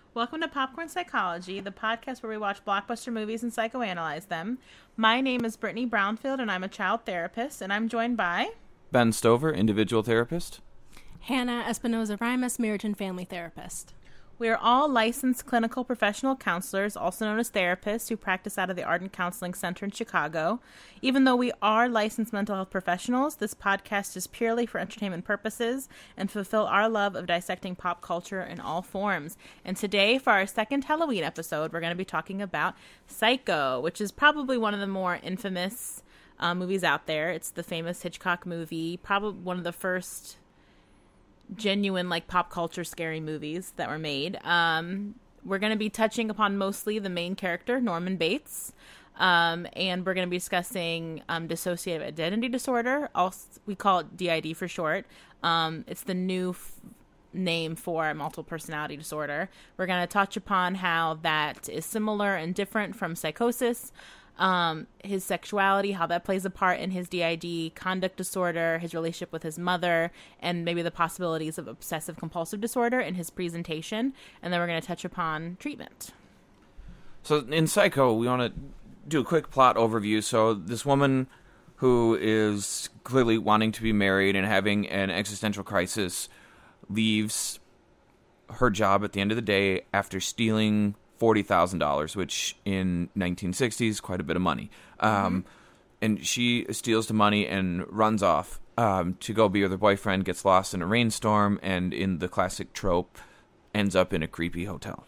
Welcome to Popcorn Psychology, the podcast where we watch blockbuster movies and psychoanalyze them. My name is Brittany Brownfield, and I'm a child therapist, and I'm joined by... Ben Stover, individual therapist. Hannah Espinoza-Rimas, marriage and family therapist. We are all licensed clinical professional counselors, also known as therapists, who practice out of the Ardent Counseling Center in Chicago. Even though we are licensed mental health professionals, this podcast is purely for entertainment purposes and fulfill our love of dissecting pop culture in all forms. And today, for our second Halloween episode, we're going to be talking about Psycho, which is probably one of the more infamous movies out there. It's the famous Hitchcock movie, probably one of the first genuine pop culture scary movies that were made. We're going to be touching upon mostly the main character, Norman Bates, and we're going to be discussing dissociative identity disorder. Also, we call it DID for short. It's the new name for multiple personality disorder. We're going to touch upon how that is similar and different from psychosis, his sexuality, how that plays a part in his DID, conduct disorder, his relationship with his mother, and maybe the possibilities of obsessive compulsive disorder in his presentation. And then we're going to touch upon treatment. So in Psycho, we want to do a quick plot overview. So this woman who is clearly wanting to be married and having an existential crisis leaves her job at the end of the day after stealing $40,000, which in 1960s quite a bit of money. And she steals the money and runs off to go be with her boyfriend, gets lost in a rainstorm, and in the classic trope, ends up in a creepy hotel.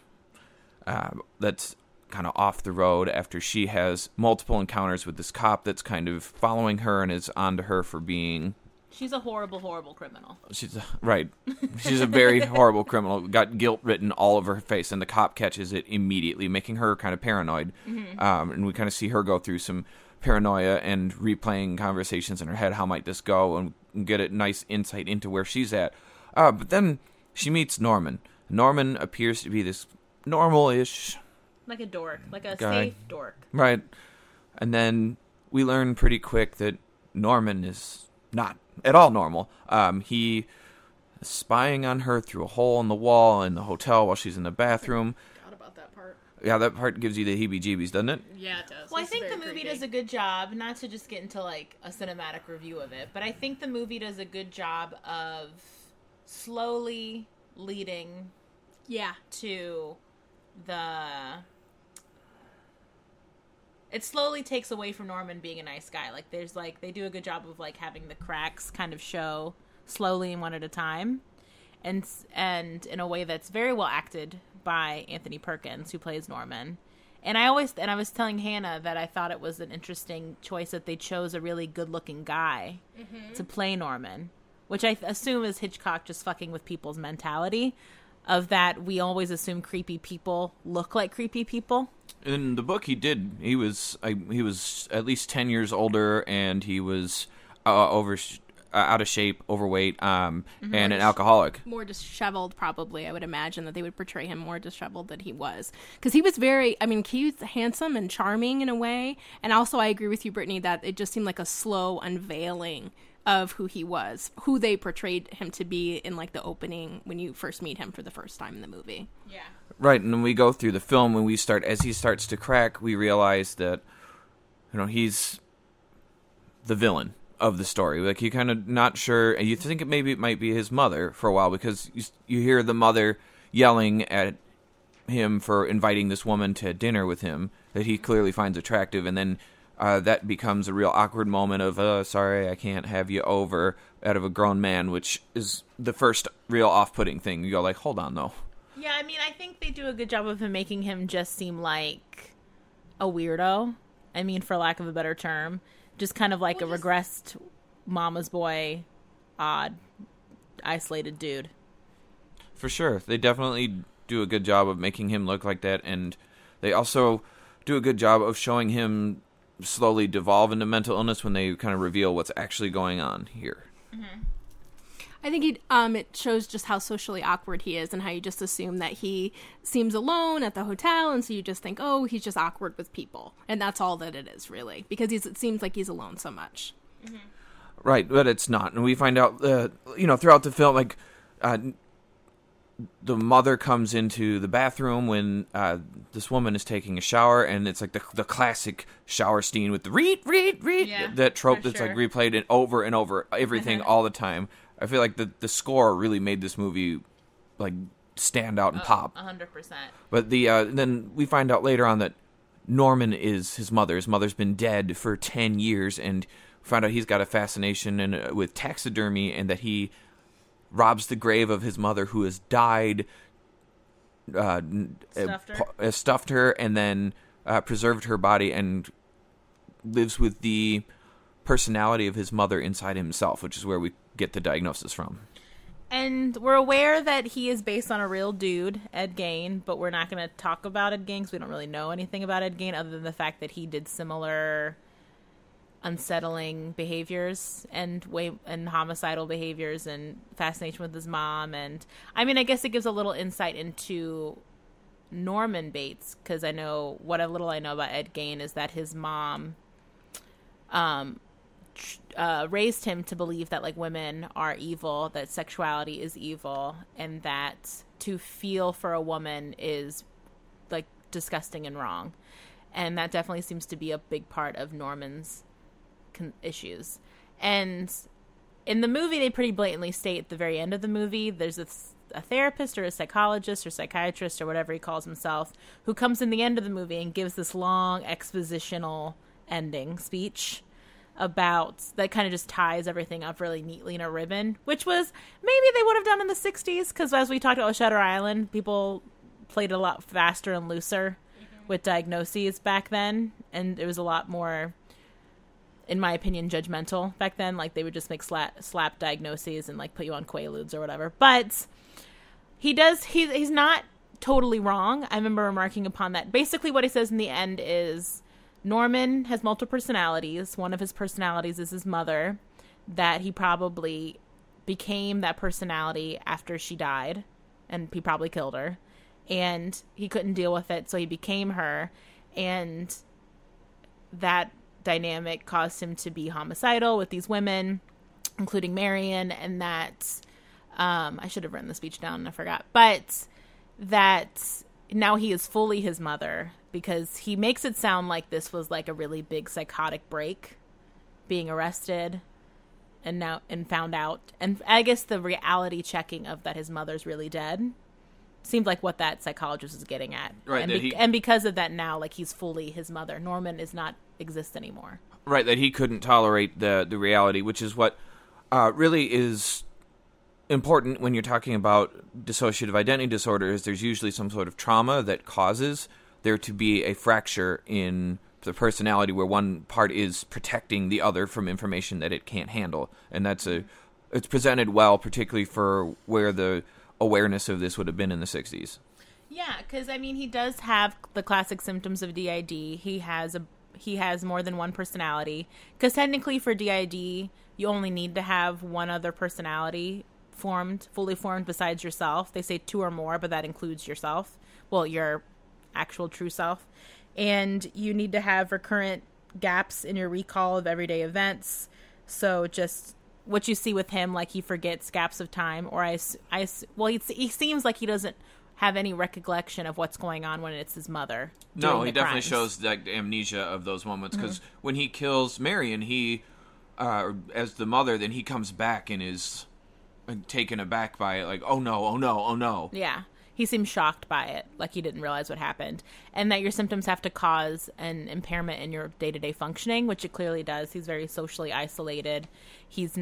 That's kind of off the road after she has multiple encounters with this cop that's kind of following her and is onto her for being... She's a horrible, horrible criminal. Right. She's a very horrible criminal. Got guilt written all over her face, and the cop catches it immediately, making her kind of paranoid. And we kind of see her go through some paranoia and replaying conversations in her head. How might this go? And get a nice insight into where she's at. But then she meets Norman. Norman appears to be this normal-ish... Like a dork. Like a guy. safe dork. Right. And then we learn pretty quick that Norman is not at all normal. He is spying on her through a hole in the wall in the hotel while she's in the bathroom. Forgot about that part. Yeah, that part gives you the heebie-jeebies, doesn't it? Yeah, it does. Well, I think the movie does a good job, not to just get into a cinematic review of it, but I think the movie does a good job of slowly leading to the... It slowly takes away from Norman being a nice guy. They do a good job of having the cracks kind of show slowly and one at a time, and in a way that's very well acted by Anthony Perkins, who plays Norman. And I was telling Hannah that I thought it was an interesting choice that they chose a really good-looking guy to play Norman, which I assume is Hitchcock just fucking with people's mentality of that we always assume creepy people look like creepy people. In the book, he did. He was at least 10 years older, and he was out of shape, overweight, and an alcoholic. More disheveled, probably. I would imagine that they would portray him more disheveled than he was. Because he was he was handsome and charming in a way. And also, I agree with you, Brittany, that it just seemed like a slow unveiling of who he was, who they portrayed him to be in the opening when you first meet him for the first time in the movie. Yeah. Right, and when we go through the film, as he starts to crack, we realize that, he's the villain of the story. You're kind of not sure, and you think it might be his mother for a while, because you hear the mother yelling at him for inviting this woman to dinner with him that he clearly finds attractive, and then that becomes a real awkward moment of, sorry, I can't have you over, out of a grown man, which is the first real off-putting thing. You go hold on, though. Yeah, I think they do a good job of him making him just seem like a weirdo. For lack of a better term. Just kind of a regressed mama's boy, odd, isolated dude. For sure. They definitely do a good job of making him look like that, and they also do a good job of showing him slowly devolve into mental illness when they kind of reveal what's actually going on here. I think it shows just how socially awkward he is and how you just assume that he seems alone at the hotel, and so you just think, oh, he's just awkward with people. And that's all that it is, really, because it seems like he's alone so much. Right, but it's not. And we find out, throughout the film, the mother comes into the bathroom when this woman is taking a shower, and it's like the classic shower scene with the read, Yeah, that trope for that's sure. like replayed it over and over, everything all the time. I feel like the score really made this movie like stand out and pop. 100%. But then we find out later on that Norman is his mother. His mother's been dead for 10 years, and find out he's got a fascination with taxidermy, and that he robs the grave of his mother who has died, stuffed her, and then preserved her body, and lives with the personality of his mother inside himself, which is where we get the diagnosis from. And we're aware that he is based on a real dude, Ed Gein, but we're not going to talk about Ed Gein because we don't really know anything about Ed Gein other than the fact that he did similar unsettling behaviors and homicidal behaviors and fascination with his mom. And I mean, I guess it gives a little insight into Norman Bates, because I know what a little I know about Ed Gein is that his mom raised him to believe that like women are evil, that sexuality is evil, and that to feel for a woman is like disgusting and wrong. And that definitely seems to be a big part of Norman's issues. And in the movie, they pretty blatantly state at the very end of the movie, there's a therapist or a psychologist or psychiatrist or whatever he calls himself who comes in the end of the movie and gives this long expositional ending speech about that kind of just ties everything up really neatly in a ribbon, which was maybe they would have done in the 60s, because as we talked about Shutter Island, people played it a lot faster and looser with diagnoses back then, and it was a lot more, in my opinion, judgmental back then. Like they would just make slap diagnoses and like put you on Quaaludes or whatever. But he's not totally wrong. I remember remarking upon that. Basically what he says in the end is Norman has multiple personalities. One of his personalities is his mother, that he probably became that personality after she died, and he probably killed her, and he couldn't deal with it, so he became her, and that dynamic caused him to be homicidal with these women, including Marion, and that I should have written the speech down and I forgot, but that now he is fully his mother, because he makes it sound like this was like a really big psychotic break, being arrested and found out, and I guess the reality checking of that his mother's really dead seemed like what that psychologist was getting at, right? And because of that, now like he's fully his mother. Norman is not exist anymore, right? That he couldn't tolerate the reality, which is what really is important when you're talking about dissociative identity disorder. Is there's usually some sort of trauma that causes there to be a fracture in the personality where one part is protecting the other from information that it can't handle. And it's presented well, particularly for where the awareness of this would have been in the 60s. Yeah, because I mean, he does have the classic symptoms of DID. He has more than one personality, because technically for DID, you only need to have one other personality fully formed besides yourself. They say 2 or more, but that includes yourself. Well, your actual true self. And you need to have recurrent gaps in your recall of everyday events. So just what you see with him, like he forgets gaps of time, or he seems like he doesn't have any recollection of what's going on when it's his mother. No, he definitely crimes. shows like amnesia of those moments, because when he kills Marion, he as the mother, then he comes back and is taken aback by it, like, oh no. Yeah. He seems shocked by it, like he didn't realize what happened, and that your symptoms have to cause an impairment in your day-to-day functioning, which it clearly does. He's very socially isolated. It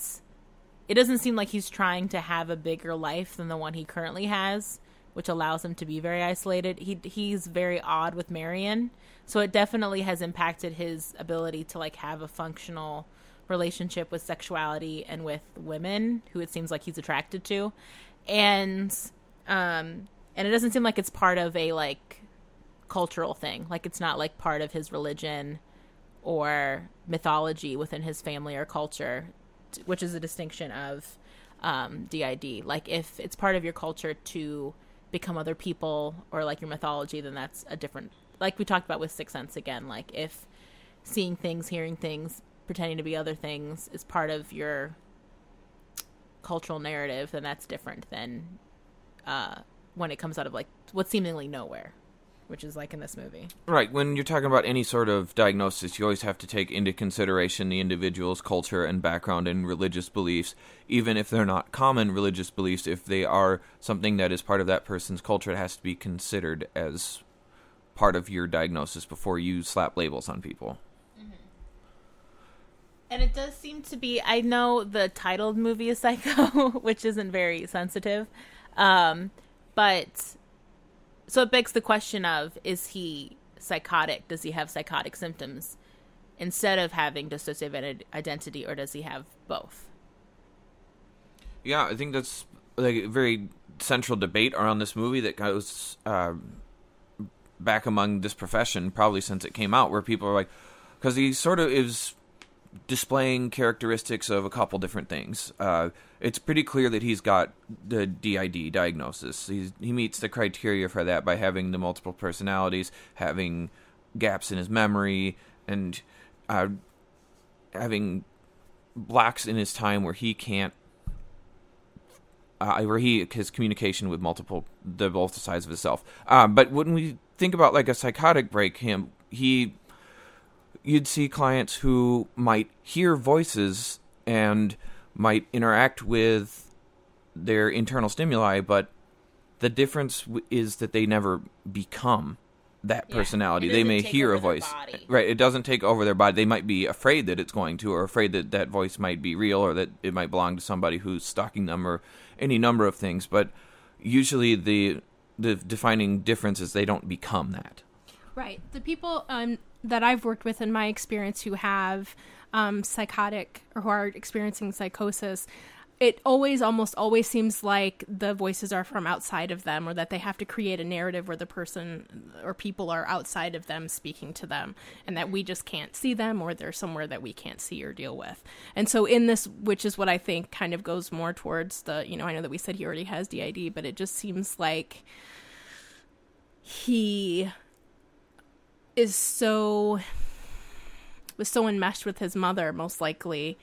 doesn't seem like he's trying to have a bigger life than the one he currently has, which allows him to be very isolated. He's very odd with Marion, so it definitely has impacted his ability to like have a functional relationship with sexuality and with women who it seems like he's attracted to. And it doesn't seem like it's part of a like cultural thing. Like it's not like part of his religion or mythology within his family or culture, which is a distinction of DID. Like if it's part of your culture to become other people or like your mythology, then that's a different, like we talked about with Sixth Sense again. Like if seeing things, hearing things, pretending to be other things is part of your cultural narrative, then that's different than when it comes out of like what's seemingly nowhere, which is like in this movie. Right. When you're talking about any sort of diagnosis, you always have to take into consideration the individual's culture and background and religious beliefs, even if they're not common religious beliefs. If they are something that is part of that person's culture, it has to be considered as part of your diagnosis before you slap labels on people. And it does seem to be, I know the titled movie is Psycho, which isn't very sensitive, but so it begs the question of, is he psychotic? Does he have psychotic symptoms instead of having dissociative identity, or does he have both? Yeah, I think that's like a very central debate around this movie that goes back among this profession, probably since it came out, where people are like, because he sort of is displaying characteristics of a couple different things. It's pretty clear that he's got the DID diagnosis. He meets the criteria for that by having the multiple personalities, having gaps in his memory, and having blocks in his time where he can't, his communication with both sides of himself. But when we think about like a psychotic break, you'd see clients who might hear voices and might interact with their internal stimuli, but the difference is that they never become that personality. They may hear a voice. Right, it doesn't take over their body. They might be afraid that it's going to, or afraid that that voice might be real, or that it might belong to somebody who's stalking them, or any number of things. But usually the defining difference is they don't become that. Right. The people that I've worked with in my experience who have psychotic or who are experiencing psychosis, it almost always seems like the voices are from outside of them, or that they have to create a narrative where the person or people are outside of them speaking to them, and that we just can't see them, or they're somewhere that we can't see or deal with. And so in this, which is what I think kind of goes more towards the, I know that we said he already has DID, but it just seems like he was so enmeshed with his mother, most likely,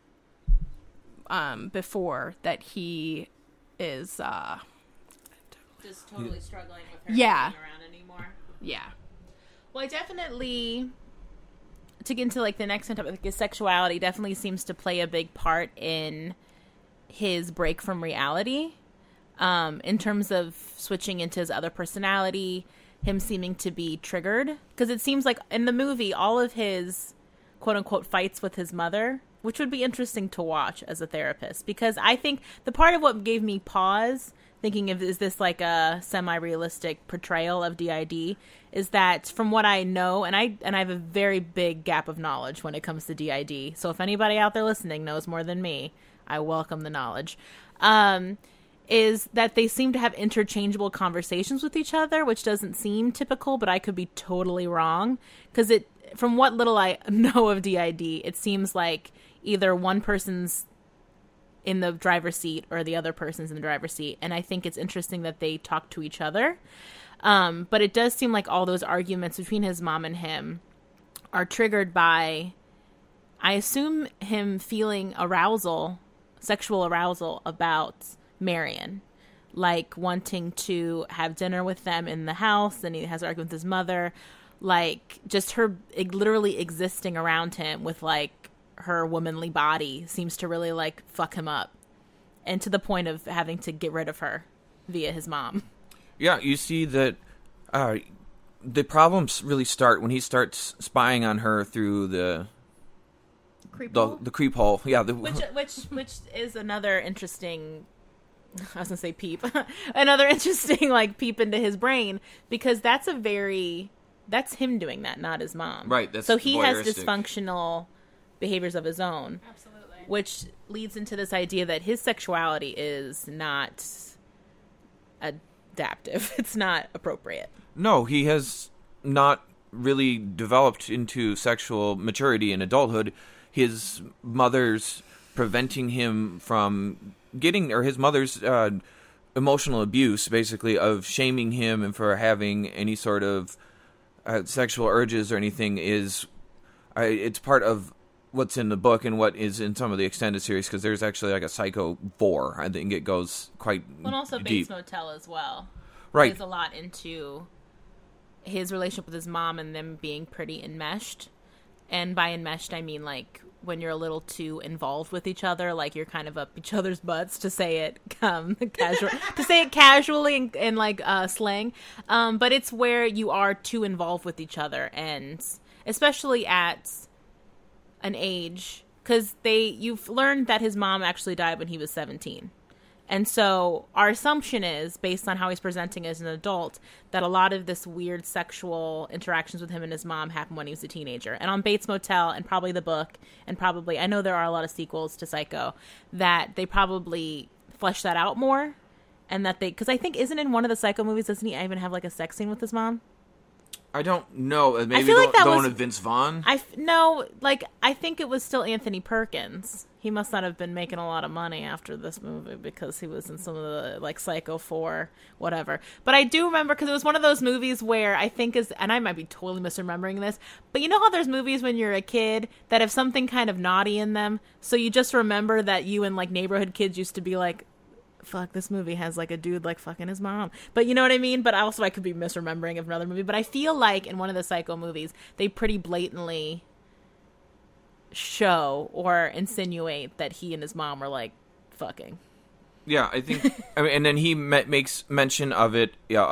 before, that he is just totally struggling with her not being around anymore. Yeah. Well, I definitely, to get into like the next topic, like his sexuality definitely seems to play a big part in his break from reality, in terms of switching into his other personality, him seeming to be triggered, because it seems like in the movie all of his quote-unquote fights with his mother, which would be interesting to watch as a therapist, because I think the part of what gave me pause thinking of, is this like a semi-realistic portrayal of DID, is that from what I know, and I have a very big gap of knowledge when it comes to DID, so if anybody out there listening knows more than me, I welcome the knowledge, is that they seem to have interchangeable conversations with each other, which doesn't seem typical, but I could be totally wrong. Because from what little I know of DID, it seems like either one person's in the driver's seat or the other person's in the driver's seat. And I think it's interesting that they talk to each other. But it does seem like all those arguments between his mom and him are triggered by, I assume, him feeling sexual arousal about Marion, like wanting to have dinner with them in the house, and he has an argument with his mother, like just her literally existing around him with like her womanly body seems to really like fuck him up, and to the point of having to get rid of her via his mom. Yeah, you see that the problems really start when he starts spying on her through the creep hole. Yeah, which is another interesting, I was gonna say peep, another interesting like peep into his brain, because that's him doing that, not his mom. Right. That's so he has voyeuristic dysfunctional behaviors of his own. Absolutely. Which leads into this idea that his sexuality is not adaptive. It's not appropriate. No, he has not really developed into sexual maturity in adulthood. His mother's preventing him from getting, or his mother's emotional abuse, basically, of shaming him and for having any sort of sexual urges or anything, is it's part of what's in the book and what is in some of the extended series, because there's actually like a Psycho 4. I think it goes quite and also deep. Bates Motel as well. Right. Plays a lot into his relationship with his mom and them being pretty enmeshed. And by enmeshed, I mean like when you're a little too involved with each other, like you're kind of up each other's butts, to say it casually in like slang. But it's where you are too involved with each other, and especially at an age, because you've learned that his mom actually died when he was 17. And so our assumption is, based on how he's presenting as an adult, that a lot of this weird sexual interactions with him and his mom happened when he was a teenager. And on Bates Motel, and probably the book, and probably, I know there are a lot of sequels to Psycho, that they probably flesh that out more. And that because I think, isn't in one of the Psycho movies, doesn't he even have like a sex scene with his mom? I don't know. Maybe I feel like the one with Vince Vaughn? I think it was still Anthony Perkins. He must not have been making a lot of money after this movie, because he was in some of the, like, Psycho 4, whatever. But I do remember, because it was one of those movies where I think and I might be totally misremembering this, but you know how there's movies when you're a kid that have something kind of naughty in them, so you just remember that you and, like, neighborhood kids used to be like, fuck, this movie has like a dude like fucking his mom. But you know what I mean? But also I could be misremembering of another movie. But I feel like in one of the Psycho movies, they pretty blatantly show or insinuate that he and his mom are like fucking. Yeah, I think. I mean, and then he makes mention of it,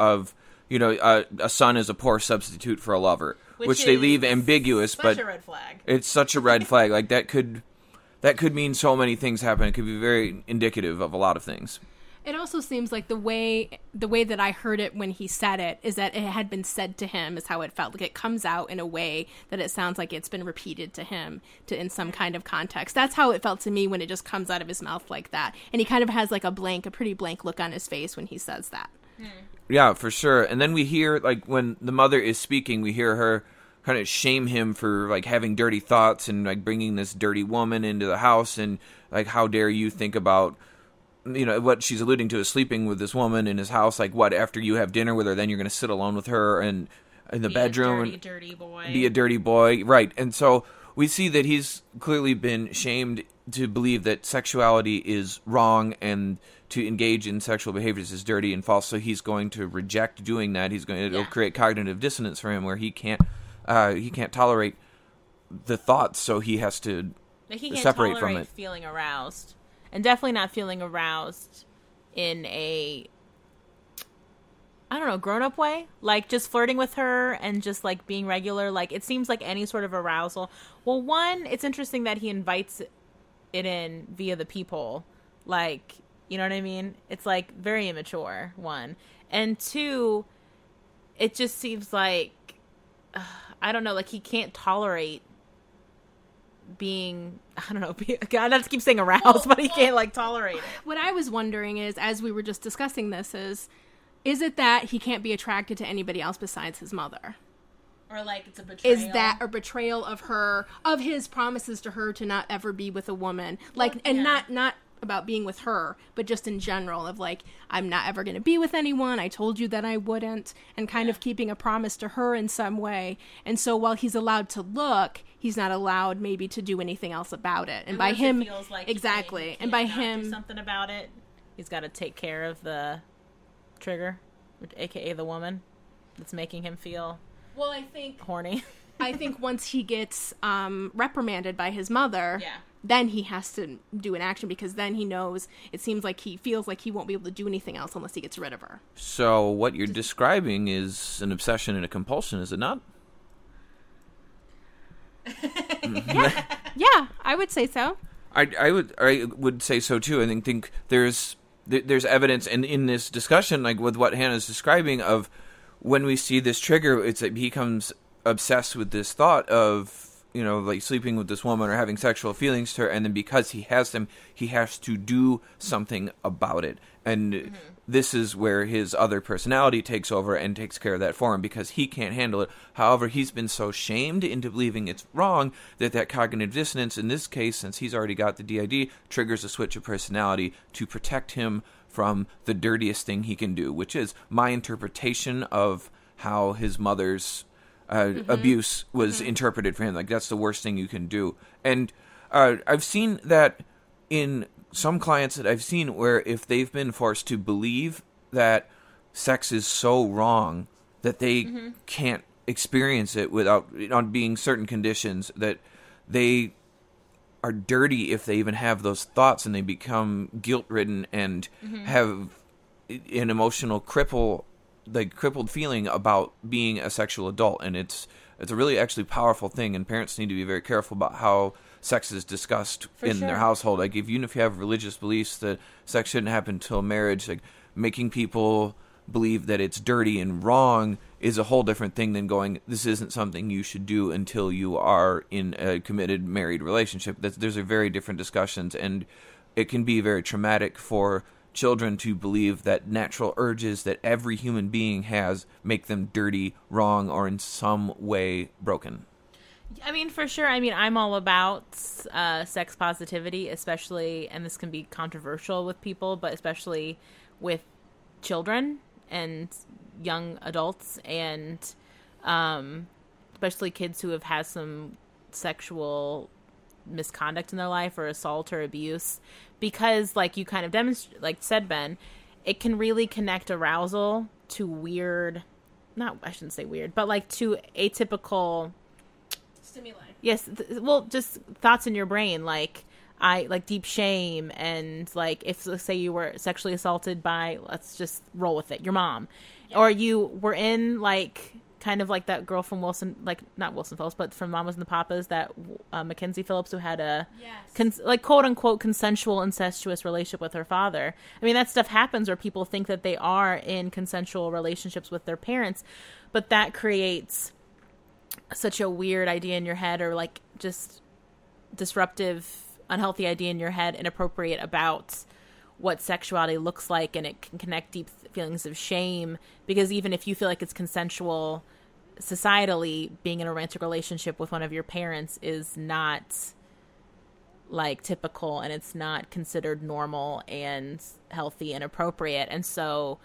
a son is a poor substitute for a lover, which they leave ambiguous, but a red flag. It's such a red flag. Like that could mean so many things happen. It could be very indicative of a lot of things. It also seems like the way that I heard it when he said it is that it had been said to him, is how it felt. Like it comes out in a way that it sounds like it's been repeated to him in some kind of context. That's how it felt to me when it just comes out of his mouth like that. And he kind of has like a pretty blank look on his face when he says that. Yeah, for sure. And then we hear, like, when the mother is speaking, we hear her kind of shame him for, like, having dirty thoughts and, like, bringing this dirty woman into the house, and, like, how dare you think about, what she's alluding to is sleeping with this woman in his house. Like, what, after you have dinner with her, then you're going to sit alone with her and in the bedroom and dirty boy. Be a dirty boy. Right. And so we see that he's clearly been shamed to believe that sexuality is wrong and to engage in sexual behaviors is dirty and false. So he's going to reject doing that. It'll create cognitive dissonance for him, where he can't tolerate the thoughts, so he has to separate from it. Feeling aroused, and definitely not feeling aroused in a, I don't know, grown-up way, like just flirting with her and just like being regular. Like it seems like any sort of arousal. Well, one, it's interesting that he invites it in via the peephole, like, you know what I mean? It's like very immature, one, and two, it just seems like, I don't know, like he can't tolerate being, I don't know, God, I just keep saying aroused, but he can't like tolerate it. What I was wondering is, as we were just discussing this, is it that he can't be attracted to anybody else besides his mother? Or like it's a betrayal? Is that a betrayal of her, of his promises to her to not ever be with a woman? Like, well, and not about being with her, but just in general of like, I'm not ever going to be with anyone. I told you that I wouldn't, and kind of keeping a promise to her in some way. And so while he's allowed to look, he's not allowed maybe to do anything else about it. And by him, like exactly. He can't and by do him, something about it. He's got to take care of the trigger, aka the woman that's making him feel I think horny. I think once he gets reprimanded by his mother, then he has to do an action, because then he knows, it seems like he feels like he won't be able to do anything else unless he gets rid of her. So what you're describing is an obsession and a compulsion, is it not? Yeah, I would say so. I would say so too. I think there's evidence, and in this discussion, like with what Hannah's describing, of when we see this trigger, it's that he becomes obsessed with this thought of, like sleeping with this woman or having sexual feelings to her, and then because he has them, he has to do something about it. And this is where his other personality takes over and takes care of that for him, because he can't handle it. However, he's been so shamed into believing it's wrong that cognitive dissonance, in this case, since he's already got the DID, triggers a switch of personality to protect him from the dirtiest thing he can do, which is my interpretation of how his mother's abuse was interpreted for him. Like, that's the worst thing you can do. And I've seen that in some clients that I've seen where if they've been forced to believe that sex is so wrong that they can't experience it without on being certain conditions, that they are dirty if they even have those thoughts, and they become guilt-ridden and have an emotional crippled feeling about being a sexual adult. And it's a really actually powerful thing, and parents need to be very careful about how sex is discussed in their household. Like, even if you have religious beliefs that sex shouldn't happen until marriage, like, making people believe that it's dirty and wrong is a whole different thing than going, this isn't something you should do until you are in a committed married relationship. Those are very different discussions, and it can be very traumatic for children to believe that natural urges that every human being has make them dirty, wrong, or in some way broken. I mean, for sure. I mean, I'm all about sex positivity, especially, and this can be controversial with people, but especially with children and young adults, and especially kids who have had some sexual misconduct in their life, or assault or abuse, because, like you kind of said, Ben, it can really connect arousal to weird, I shouldn't say weird, but like to atypical stimuli. Yes, just thoughts in your brain, like deep shame, and like if, let's say, you were sexually assaulted by, let's just roll with it, your mom, or you were in like kind of like that girl from Wilson, like not Wilson Phillips, but from Mamas and the Papas, that Mackenzie Phillips, who had a like quote unquote consensual incestuous relationship with her father. I mean, that stuff happens where people think that they are in consensual relationships with their parents, but that creates such a weird idea in your head, or like just disruptive, unhealthy idea in your head, inappropriate about what sexuality looks like, and it can connect deep feelings of shame, because even if you feel like it's consensual societally, being in a romantic relationship with one of your parents is not like typical, and it's not considered normal and healthy and appropriate. And so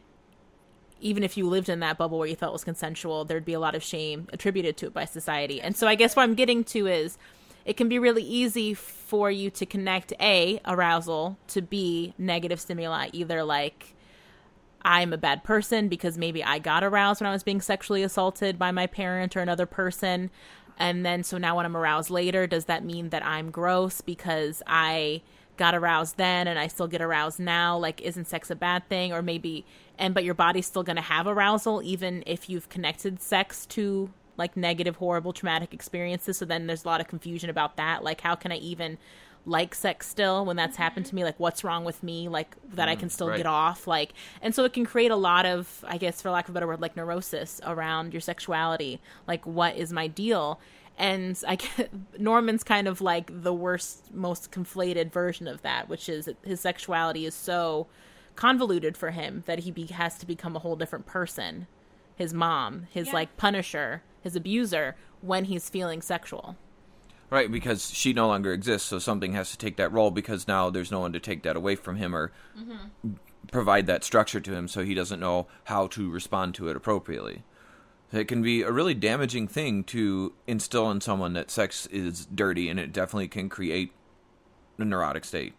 even if you lived in that bubble where you felt it was consensual, there'd be a lot of shame attributed to it by society. And so I guess what I'm getting to is, it can be really easy for you to connect A, arousal, to B, negative stimuli, either like, I'm a bad person because maybe I got aroused when I was being sexually assaulted by my parent or another person. And then, so now when I'm aroused later, does that mean that I'm gross because I got aroused then and I still get aroused now? Like, isn't sex a bad thing? Or maybe, but your body's still going to have arousal even if you've connected sex to like negative, horrible, traumatic experiences. So then there's a lot of confusion about that. Like, how can I even like sex still when that's happened to me? Like, what's wrong with me? Like, that I can still get off? Like, and so it can create a lot of, I guess, for lack of a better word, like neurosis around your sexuality. Like, what is my deal? And I get, Norman's kind of like the worst, most conflated version of that, which is his sexuality is so convoluted for him that he has to become a whole different person. His mom, his like punisher, his abuser, when he's feeling sexual. Right, because she no longer exists, so something has to take that role, because now there's no one to take that away from him or provide that structure to him, so he doesn't know how to respond to it appropriately. It can be a really damaging thing to instill in someone that sex is dirty, and it definitely can create a neurotic state.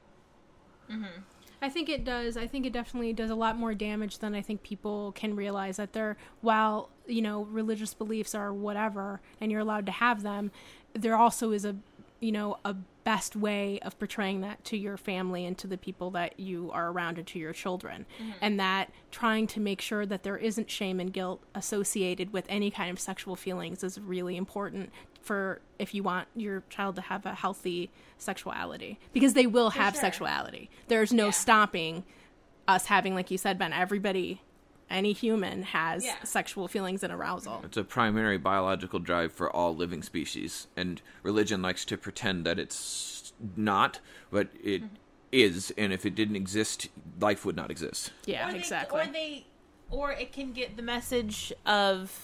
I think it does. I think it definitely does a lot more damage than I think people can realize. That while, religious beliefs are whatever, and you're allowed to have them, there also is a best way of portraying that to your family and to the people that you are around and to your children. And that trying to make sure that there isn't shame and guilt associated with any kind of sexual feelings is really important for if you want your child to have a healthy sexuality, because they will have sexuality. There's no stopping us having, like you said, Ben, any human has sexual feelings and arousal. It's a primary biological drive for all living species, and religion likes to pretend that it's not, but it is, and if it didn't exist, life would not exist. Yeah, exactly. Or it can get the message of,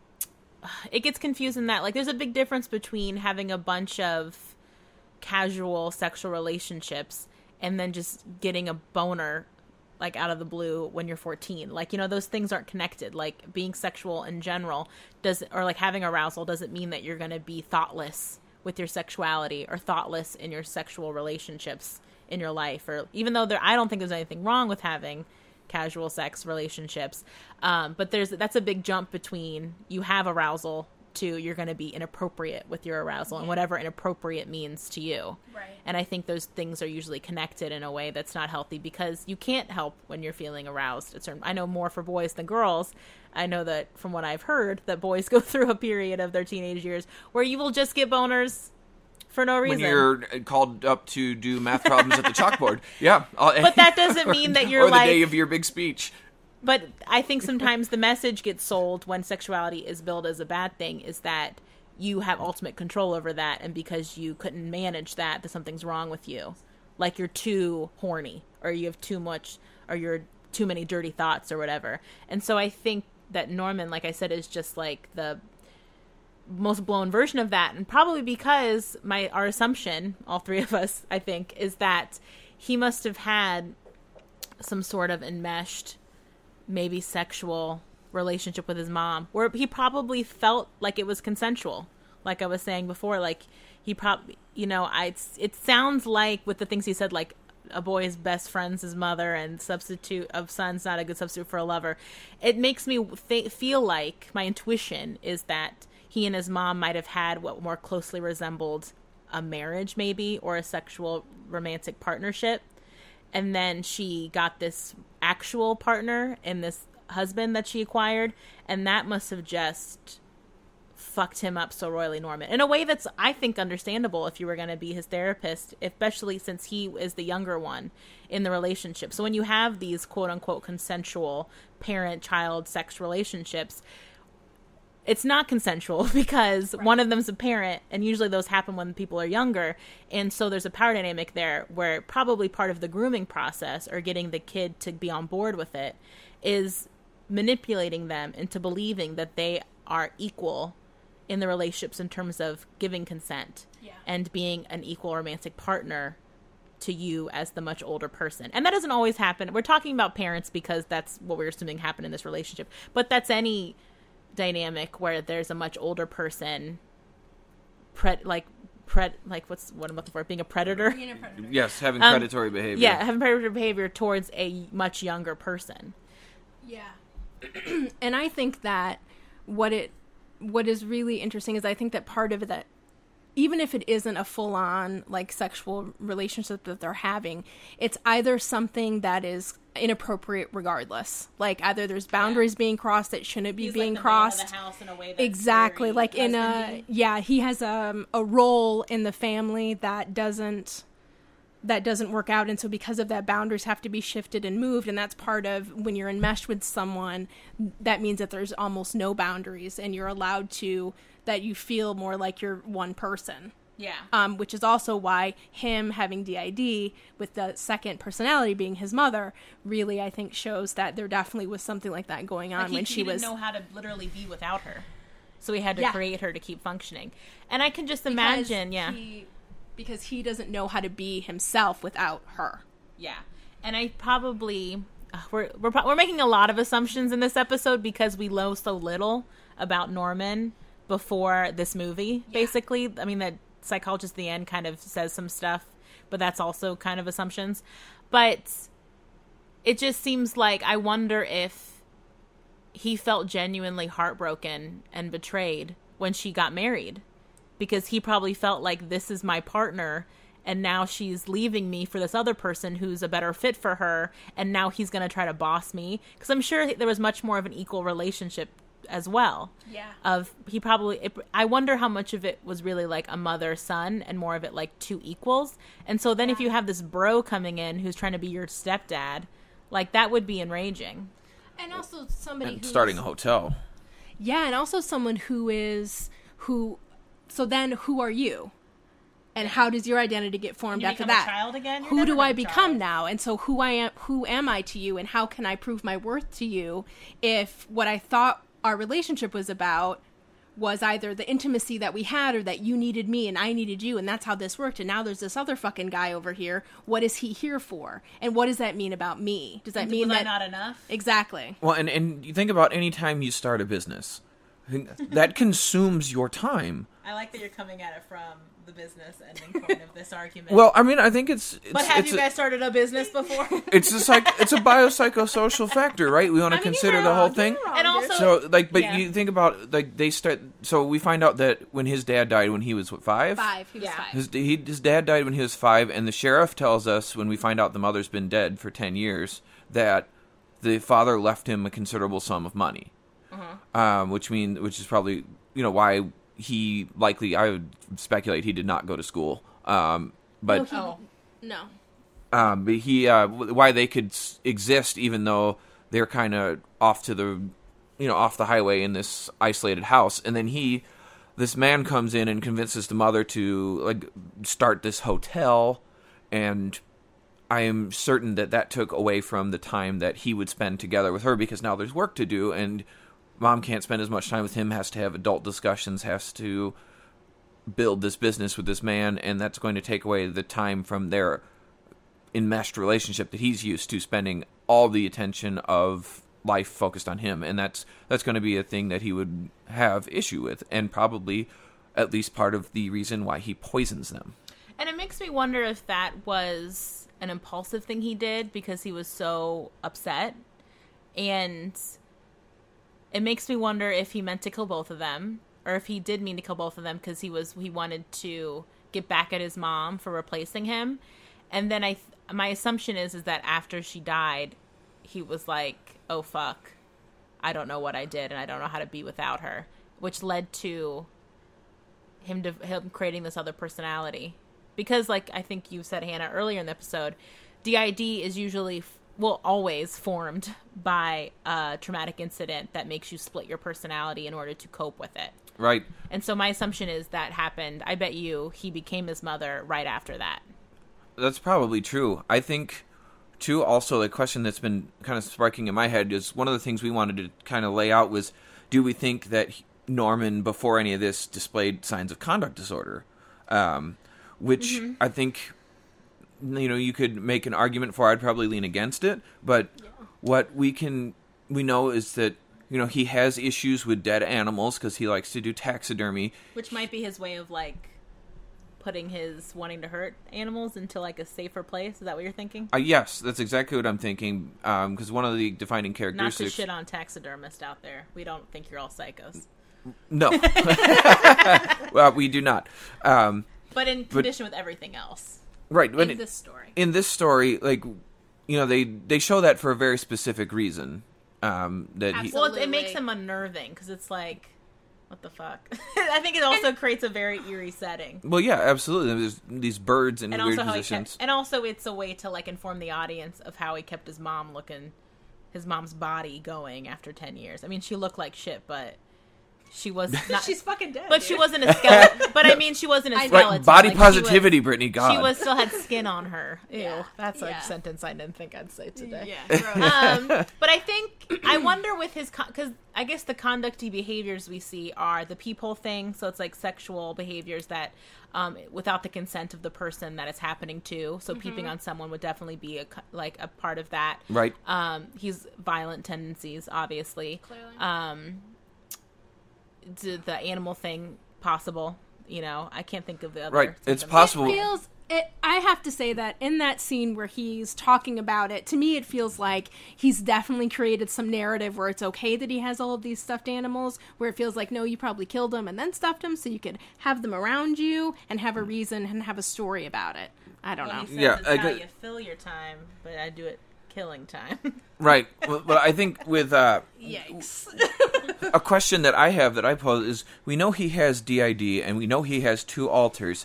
it gets confused in that, like, there's a big difference between having a bunch of casual sexual relationships and then just getting a boner like out of the blue when you're 14. Like, those things aren't connected. Like being sexual in general or like having arousal doesn't mean that you're going to be thoughtless with your sexuality or thoughtless in your sexual relationships in your life. Or even though I don't think there's anything wrong with having casual sex relationships. But that's a big jump between you have arousal to you're going to be inappropriate with your arousal and whatever inappropriate means to you. Right. And I think those things are usually connected in a way that's not healthy because you can't help when you're feeling aroused. I know more for boys than girls. I know that from what I've heard that boys go through a period of their teenage years where you will just get boners for no reason. When you're called up to do math problems at the chalkboard. Yeah. But that doesn't mean that you're or the day of your big speech. But I think sometimes the message gets sold when sexuality is billed as a bad thing is that you have ultimate control over that, and because you couldn't manage that something's wrong with you. Like you're too horny, or you have too much, or you're too many dirty thoughts or whatever. And so I think that Norman, like I said, is just like the most blown version of that, and probably because our assumption, all three of us, I think, is that he must have had some sort of enmeshed, maybe sexual relationship with his mom, where he probably felt like it was consensual. Like I was saying before, like he probably, it sounds like with the things he said, like a boy's best friend's his mother and substitute of son's not a good substitute for a lover. It makes me feel like my intuition is that he and his mom might have had what more closely resembled a marriage maybe, or a sexual romantic partnership. And then she got this actual partner in this husband that she acquired, and that must have just fucked him up so royally, Norman. In a way that's, I think, understandable if you were going to be his therapist, especially since he is the younger one in the relationship. So when you have these quote-unquote consensual parent-child sex relationships, it's not consensual because one of them's a parent, and usually those happen when people are younger. And so there's a power dynamic there where probably part of the grooming process or getting the kid to be on board with it is manipulating them into believing that they are equal in the relationships in terms of giving consent and being an equal romantic partner to you as the much older person. And that doesn't always happen. We're talking about parents because that's what we're assuming happened in this relationship. But that's any dynamic where there's a much older person what am I looking for? Being a predator? Yes, having predatory behavior. Yeah, having predatory behavior towards a much younger person. Yeah. And I think that what is really interesting is I think that part of it, that even if it isn't a full-on like sexual relationship that they're having, it's either something that is inappropriate regardless. Like either there's boundaries being crossed that shouldn't be being crossed. Man of the house in a way that's exactly. Like husband-y. he has a role in the family that doesn't work out, and so because of that, boundaries have to be shifted and moved, and that's part of when you're enmeshed with someone. That means that there's almost no boundaries, and you're allowed to, that you feel more like you're one person. Yeah. Which is also why him having DID with the second personality being his mother really, I think, shows that there definitely was something like that going on when she was. He didn't know how to literally be without her, so he had to create her to keep functioning. And I can just imagine, because he doesn't know how to be himself without her. Yeah. And I probably we're making a lot of assumptions in this episode because we know so little about Norman before this movie, basically. I mean, the psychologist at the end kind of says some stuff, but that's also kind of assumptions. But it just seems like I wonder if he felt genuinely heartbroken and betrayed when she got married, because he probably felt like, this is my partner, and now she's leaving me for this other person who's a better fit for her, and now he's going to try to boss me. Because I'm sure there was much more of an equal relationship as well. Yeah. I wonder how much of it was really like a mother-son and more of it like two equals. And so then if you have this bro coming in who's trying to be your stepdad, like that would be enraging. And also somebody and starting a hotel. Yeah, and also someone so then who are you? And how does your identity get formed after that? A child again? Who do I become now? And so who am I to you, and how can I prove my worth to you if what I thought our relationship was about was either the intimacy that we had or that you needed me and I needed you, and that's how this worked. And now there's this other fucking guy over here. What is he here for? And what does that mean about me? Does that mean was that I not enough? Exactly. Well, and you think about any time you start a business, that consumes your time. I like that you're coming at it from the business ending point of this argument. Well, I mean, I think it's but have you guys started a business before? It's a biopsychosocial factor, right? We want to consider the whole thing. And also, So, you think about, they start. So we find out that when his dad died when he was, what, 5? 5. He was Yeah. 5. His dad died when he was 5, and the sheriff tells us when we find out the mother's been dead for 10 years that the father left him a considerable sum of money, which is probably why he likely, I would speculate, he did not go to school. But No. but he why they could exist even though they're kind of off to the off the highway in this isolated house, and then this man comes in and convinces the mother to start this hotel, and I am certain that took away from the time that he would spend together with her, because now there's work to do and mom can't spend as much time with him, has to have adult discussions, has to build this business with this man, and that's going to take away the time from their enmeshed relationship that he's used to spending all the attention of life focused on him, and that's going to be a thing that he would have issue with, and probably at least part of the reason why he poisons them. And it makes me wonder if that was an impulsive thing he did because he was so upset, and it makes me wonder if he meant to kill both of them, or if he did mean to kill both of them because he wanted to get back at his mom for replacing him. And then my assumption is that after she died, he was like, "Oh fuck, I don't know what I did, and I don't know how to be without her," which led to him creating this other personality. Because, I think you said, Hannah, earlier in the episode, DID is usually always formed by a traumatic incident that makes you split your personality in order to cope with it. Right. And so my assumption is that happened. I bet he became his mother right after that. That's probably true. I think, too, also the question that's been kind of sparking in my head is one of the things we wanted to kind of lay out was, do we think that Norman, before any of this, displayed signs of conduct disorder? Which I think, you could make an argument for. I'd probably lean against it. But what we know is that, he has issues with dead animals because he likes to do taxidermy. Which might be his way of, putting his wanting to hurt animals into, a safer place. Is that what you're thinking? Yes, that's exactly what I'm thinking. Because one of the defining characteristics... Not to shit on taxidermists out there. We don't think you're all psychos. No. Well, we do not. But in condition with everything else. Right. In this story. In this story, they show that for a very specific reason. It makes him unnerving, because it's what the fuck? I think it also creates a very eerie setting. Well, yeah, absolutely. There's these birds in weird also positions. And also it's a way to, inform the audience of how he kept his mom's body going after 10 years. I mean, she looked like shit, but... She was not. She's fucking dead. But dude. She wasn't a skeleton. But I mean, she wasn't a skeleton. Right, body positivity, Brittany. God. She still had skin on her. Ew, yeah. That's a sentence I didn't think I'd say today. Yeah. But I wonder with his, because I guess the conducty behaviors we see are the peephole thing. So it's sexual behaviors that, without the consent of the person that it's happening to. So peeping on someone would definitely be a part of that. Right. He's violent tendencies, obviously. Clearly. The animal thing possible, I can't think of the other. Right, it's possible. I have to say that in that scene where he's talking about it, to me it feels like he's definitely created some narrative where it's okay that he has all of these stuffed animals, where it feels like, no, you probably killed them and then stuffed them so you could have them around you and have a reason and have a story about it. I don't know. He says it's how you fill your time, but I do it killing time. Right. But I think with yikes. A question that I have that I pose is, we know he has DID and we know he has 2 alters.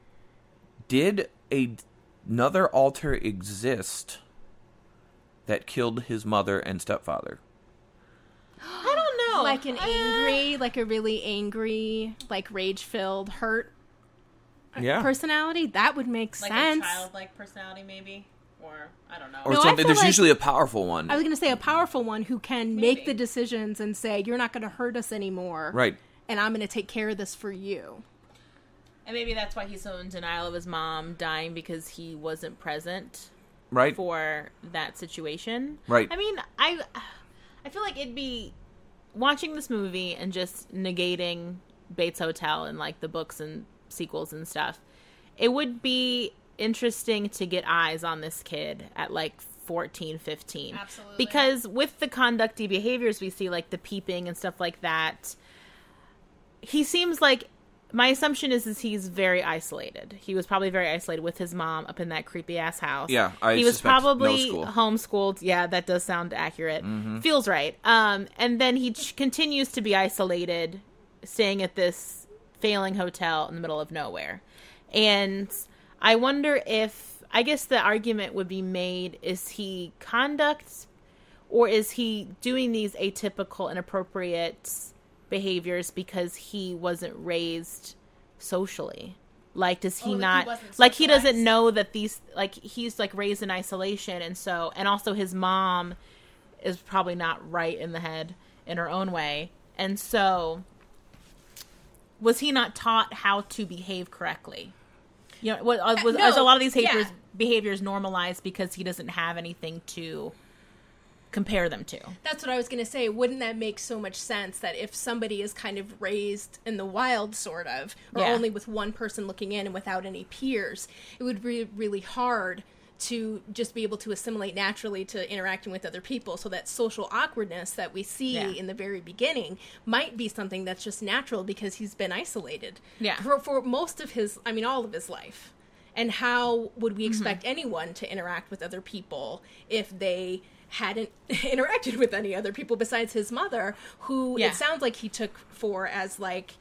Did another alter exist that killed his mother and stepfather? I don't know. Like a really angry, rage-filled, hurt personality? That would make sense. A childlike personality, maybe? Or, I don't know. Or something. There's usually a powerful one. I was going to say a powerful one who can make the decisions and say, you're not going to hurt us anymore. Right. and I'm going to take care of this for you. And maybe that's why he's so in denial of his mom dying, because he wasn't present Right. for that situation. Right. I mean, I feel like it'd be watching this movie and just negating Bates Hotel and like the books and sequels and stuff. It would be interesting to get eyes on this kid at like 14, 15. Absolutely. Because with the conducty behaviors we see, like the peeping and stuff like that, he seems like, my assumption is he's very isolated. He was probably very isolated with his mom up in that creepy ass house. Yeah, he was suspect probably no school. homeschooled. Yeah, that does sound accurate. Feels right. And then he continues to be isolated, staying at this failing hotel in the middle of nowhere. And I wonder if, I guess the argument would be made, is he conduct, or is he doing these atypical, inappropriate behaviors because he wasn't raised socially? Like, does he not, like, he doesn't know that these, like, he's like raised in isolation, and so, and also his mom is probably not right in the head in her own way, and so was he not taught how to behave correctly? You know, was a lot of these behaviors normalized because he doesn't have anything to compare them to? That's what I was going to say. Wouldn't that make so much sense that if somebody is kind of raised in the wild, sort of, or only with one person looking in and without any peers, it would be really hard to just be able to assimilate naturally to interacting with other people. So that social awkwardness that we see in the very beginning might be something that's just natural because he's been isolated for most of his, I mean, all of his life. And how would we expect anyone to interact with other people if they hadn't interacted with any other people besides his mother, who it sounds like he took for as like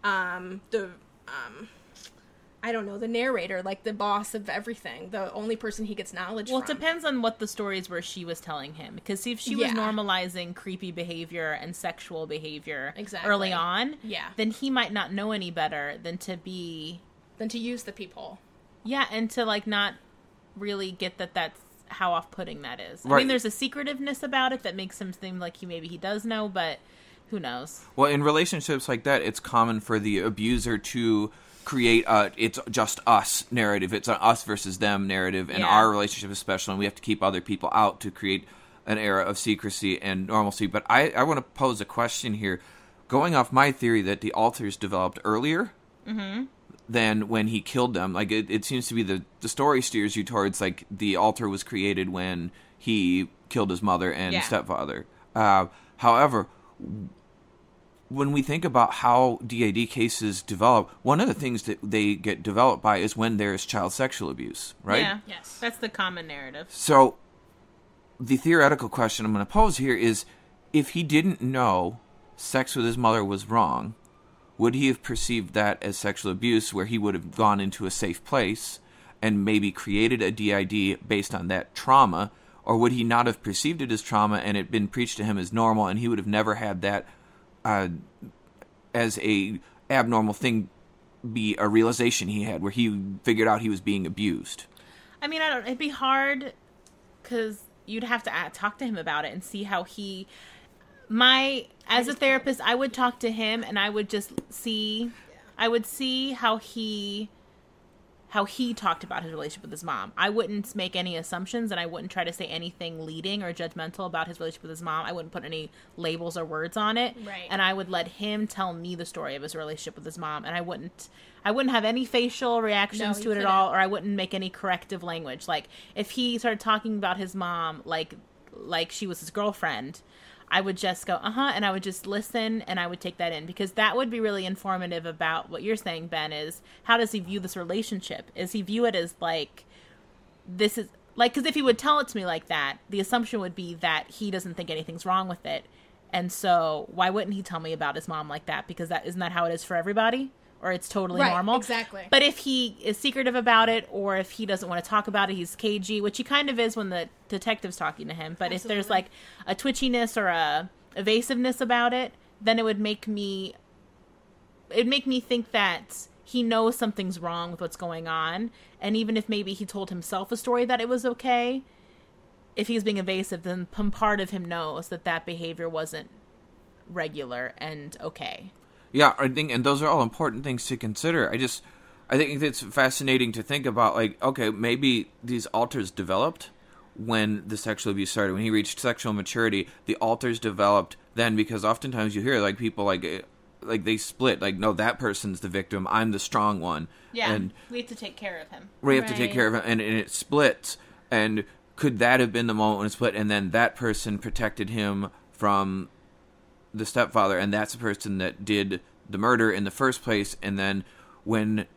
I don't know, the narrator, like the boss of everything, the only person he gets knowledge from. Well, it depends on what the stories were she was telling him. Because if she was normalizing creepy behavior and sexual behavior early on, then he might not know any better than to use the people. Yeah, and to like not really get that that's how off-putting that is. Right. I mean, there's a secretiveness about it that makes him seem like maybe he does know, but who knows? Well, in relationships like that, it's common for the abuser to create a "it's just us" narrative. It's an us versus them narrative, and our relationship is special, and we have to keep other people out to create an era of secrecy and normalcy. But I want to pose a question here, going off my theory that the alters developed earlier than when he killed them. Like, it seems to be the story steers you towards, like, the altar was created when he killed his mother and stepfather. However, when we think about how DID cases develop, one of the things that they get developed by is when there's child sexual abuse, right? Yeah, yes. That's the common narrative. So, the theoretical question I'm going to pose here is, if he didn't know sex with his mother was wrong, would he have perceived that as sexual abuse, where he would have gone into a safe place and maybe created a DID based on that trauma? Or would he not have perceived it as trauma and it been preached to him as normal, and he would have never had that as a abnormal thing be a realization he had, where he figured out he was being abused? I mean, it'd be hard because you'd have to talk to him about it and see how he... As a therapist, I would talk to him and I would just see... I would see how he talked about his relationship with his mom. I wouldn't make any assumptions, and I wouldn't try to say anything leading or judgmental about his relationship with his mom. I wouldn't put any labels or words on it. Right. And I would let him tell me the story of his relationship with his mom, and I wouldn't have any facial reactions to it at all, or I wouldn't make any corrective language. Like, if he started talking about his mom like she was his girlfriend, I would just go, and I would just listen, and I would take that in, because that would be really informative about what you're saying, Ben, is how does he view this relationship? Is he view it as like, this is, like, because if he would tell it to me like that, the assumption would be that he doesn't think anything's wrong with it. And so why wouldn't he tell me about his mom like that? Because isn't that how it is for everybody? Or it's totally normal. Exactly. But if he is secretive about it, or if he doesn't want to talk about it, he's cagey, which he kind of is when the detective's talking to him. But if there's like a twitchiness or a evasiveness about it, then it would make me think that he knows something's wrong with what's going on. And even if maybe he told himself a story that it was okay, if he's being evasive, then part of him knows that behavior wasn't regular and okay. Yeah, I think, and those are all important things to consider. I think it's fascinating to think about, like, okay, maybe these alters developed when the sexual abuse started. When he reached sexual maturity, the alters developed then, because oftentimes you hear, like, people, like they split. Like, no, that person's the victim. I'm the strong one. Yeah, and we have to take care of him. we have to take care of him, and it splits. And could that have been the moment when it split, and then that person protected him from the stepfather, and that's the person that did the murder in the first place, and then when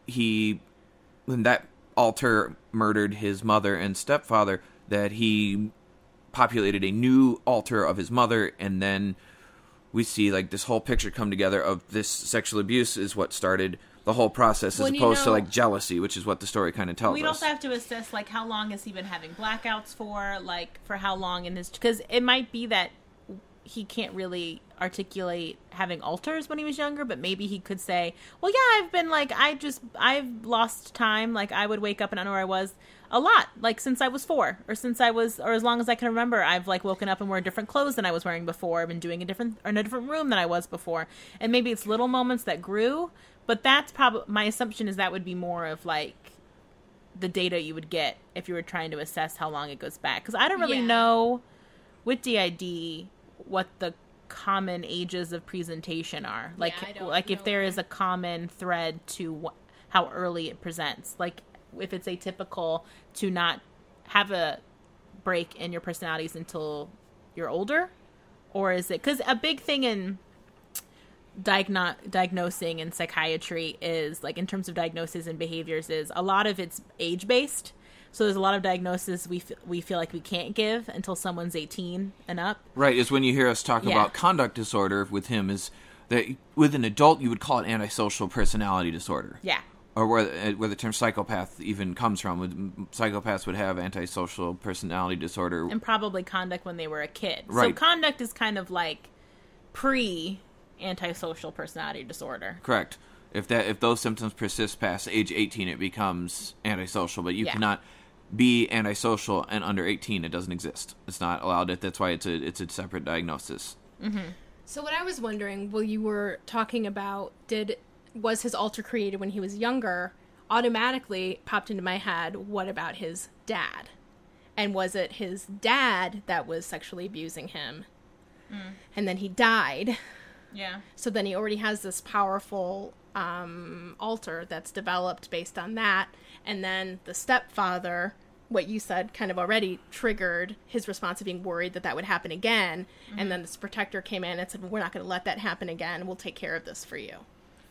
that alter murdered his mother and stepfather, that he populated a new alter of his mother, and then we see, like, this whole picture come together of this sexual abuse is what started the whole process, as opposed to, like, jealousy, which is what the story kind of tells us. We'd also have to assess, like, how long has he been having blackouts for, like, for how long in his... Because it might be that he can't really articulate having alters when he was younger, but maybe he could say, well, yeah, I've been, like, I've lost time. Like, I would wake up and not know where I was a lot, like, since I was 4, or as long as I can remember. I've, like, woken up and worn different clothes than I was wearing before. I've been doing in a different room than I was before. And maybe it's little moments that grew, but that's probably, my assumption is that would be more of, like, the data you would get if you were trying to assess how long it goes back. Because I don't really know with DID what the common ages of presentation are. Like, if there is a common thread to how early it presents. Like, if it's atypical to not have a break in your personalities until you're older, or is it... Because a big thing in diagnosing in psychiatry is, like, in terms of diagnoses and behaviors, is a lot of it's age-based. So there's a lot of diagnoses we feel like we can't give until someone's 18 and up. Right, is when you hear us talk about conduct disorder with him, is that with an adult you would call it antisocial personality disorder. Yeah. Or where the term psychopath even comes from. Psychopaths would have antisocial personality disorder. And probably conduct when they were a kid. Right. So conduct is kind of like pre-antisocial personality disorder. Correct. If those symptoms persist past age 18, it becomes antisocial. But you cannot be antisocial and under 18. It doesn't exist. It's not allowed. That's why it's a separate diagnosis. Mm-hmm. So what I was wondering, while you were talking about, was his alter created when he was younger? Automatically popped into my head, what about his dad? And was it his dad that was sexually abusing him? And then he died. Yeah. So then he already has this powerful alter that's developed based on that. And then the stepfather, what you said kind of already, triggered his response of being worried that would happen again. Mm-hmm. And then this protector came in and said, we're not going to let that happen again. We'll take care of this for you.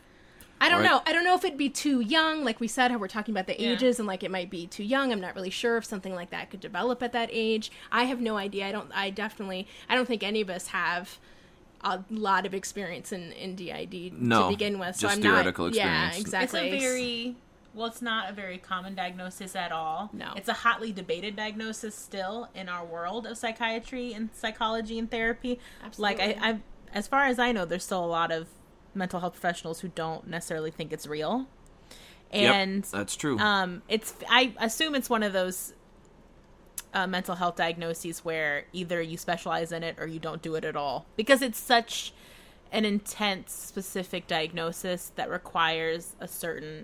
I don't know. I don't know if it'd be too young. Like we said, how we're talking about the ages, and like it might be too young. I'm not really sure if something like that could develop at that age. I have no idea. I don't think any of us have a lot of experience in DID to begin with. So just I'm theoretical not, experience. Yeah, exactly. It's not a very common diagnosis at all. No. It's a hotly debated diagnosis still in our world of psychiatry and psychology and therapy. Absolutely. Like, I as far as I know, there's still a lot of mental health professionals who don't necessarily think it's real. And that's true. I assume it's one of those mental health diagnoses where either you specialize in it or you don't do it at all, because it's such an intense, specific diagnosis that requires a certain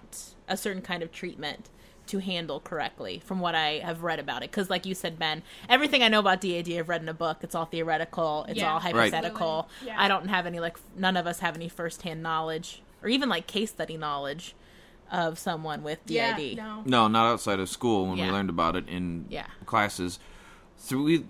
kind of treatment to handle correctly, from what I have read about it. Because like you said, Ben, everything I know about DID I've read in a book. It's all theoretical. It's all hypothetical. Right. Yeah. I don't have any, none of us have any firsthand knowledge or even case study knowledge of someone with DID. Yeah, no, not outside of school when we learned about it in classes. So we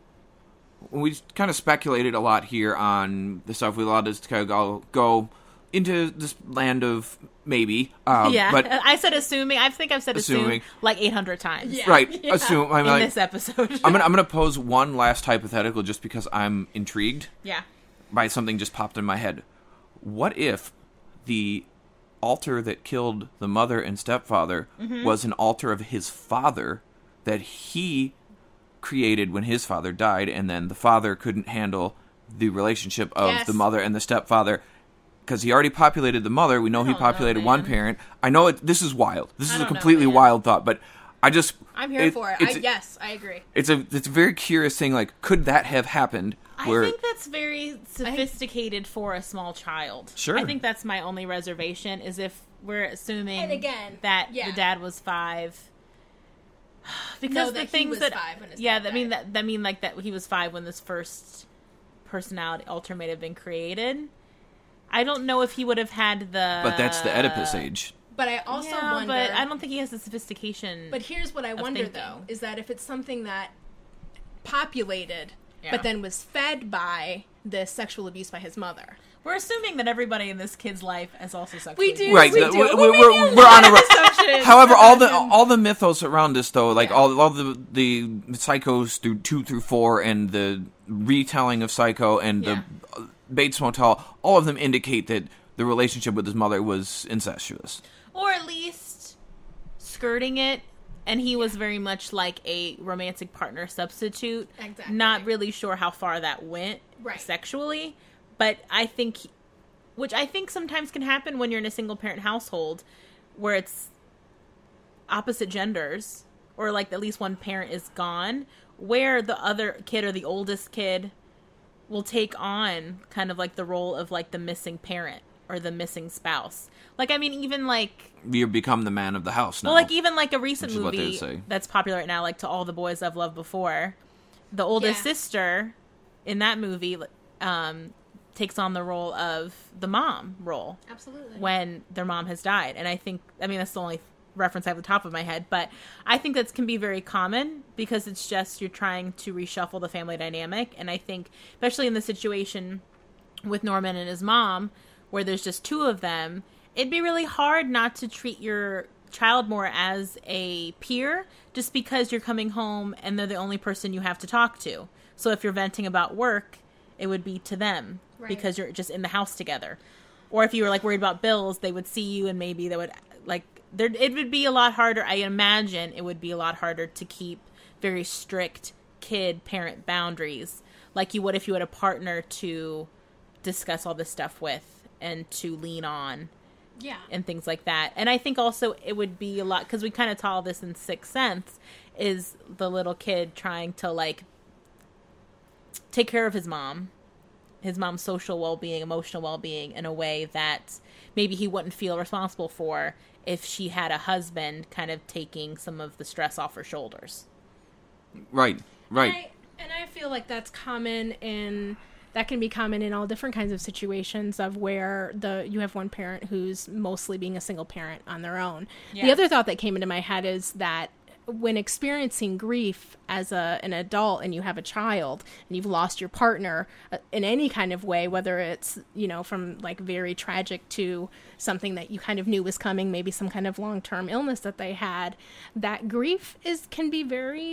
kind of speculated a lot here on the stuff. We allowed us to kind of go into this land of maybe. But I said assuming. I think I've said assuming like 800 times. Yeah. Right. Yeah. Assume. I'm in this episode. I'm gonna pose one last hypothetical just because I'm intrigued. Yeah. By something just popped in my head. What if the alter that killed the mother and stepfather was an alter of his father that he created when his father died, and then the father couldn't handle the relationship of the mother and the stepfather? Because he already populated the mother. We know he populated one parent. I know this is wild. This is a completely wild thought, but I'm here for it. Yes, I agree. It's a very curious thing. Like, could that have happened? Where, I think that's very sophisticated for a small child. Sure. I think that's my only reservation, is if we're assuming And again, that yeah. the dad was 5. Because No, the that he things was that 5 when his yeah, dad I mean died. that mean like that he was 5 when this first personality alter may have been created. I don't know if he would have had the. but that's the Oedipus age. But I also yeah, wonder. but I don't think he has the sophistication. But here's what I wonder, thinking. though, is that if it's something that populated, Yeah. but then was fed by the sexual abuse by his mother. We're assuming that everybody in this kid's life is also sexually We do. Right, we we're, do. we're, Well, maybe we're, a we're on a assumptions. However, all the mythos around this, though, like Yeah. all the Psychos through 2 through 4, and the retelling of Psycho and Yeah. the Bates Motel, all of them indicate that the relationship with his mother was incestuous. Or at least skirting it, and he was very much like a romantic partner substitute. Exactly. Not really sure how far that went Right. sexually, but I think, which I think sometimes can happen when you're in a single parent household where it's opposite genders, or like at least one parent is gone, where the other kid or the oldest kid will take on kind of like the role of like the missing parent or the missing spouse. Like, I mean, even like, You become the man of the house now. well, like even like a recent Which is what they movie say. that's popular right now, like To All the Boys I've Loved Before, the oldest Yeah. sister in that movie takes on the role of the mom role Absolutely. when their mom has died. And I think, I mean, that's the only reference I have at the top of my head, but I think that can be very common because it's just you're trying to reshuffle the family dynamic. And I think, especially in the situation with Norman and his mom, where there's just 2 of them, it'd be really hard not to treat your child more as a peer just because you're coming home and they're the only person you have to talk to. So if you're venting about work, it would be to them because you're just in the house together. Or if you were like worried about bills, they would see you and maybe they would like it would be a lot harder. I imagine it would be a lot harder to keep very strict kid-parent boundaries like you would if you had a partner to discuss all this stuff with and to lean on. Yeah. And things like that. And I think also it would be a lot, because we kind of saw this in Sixth Sense, is the little kid trying to like take care of his mom's social well-being, emotional well-being in a way that maybe he wouldn't feel responsible for if she had a husband kind of taking some of the stress off her shoulders. Right. And I feel like that's common that can be common in all different kinds of situations of where you have one parent who's mostly being a single parent on their own. Yeah. The other thought that came into my head is that when experiencing grief as an adult and you have a child and you've lost your partner in any kind of way, whether it's, from like very tragic to something that you kind of knew was coming, maybe some kind of long-term illness that they had, that grief can be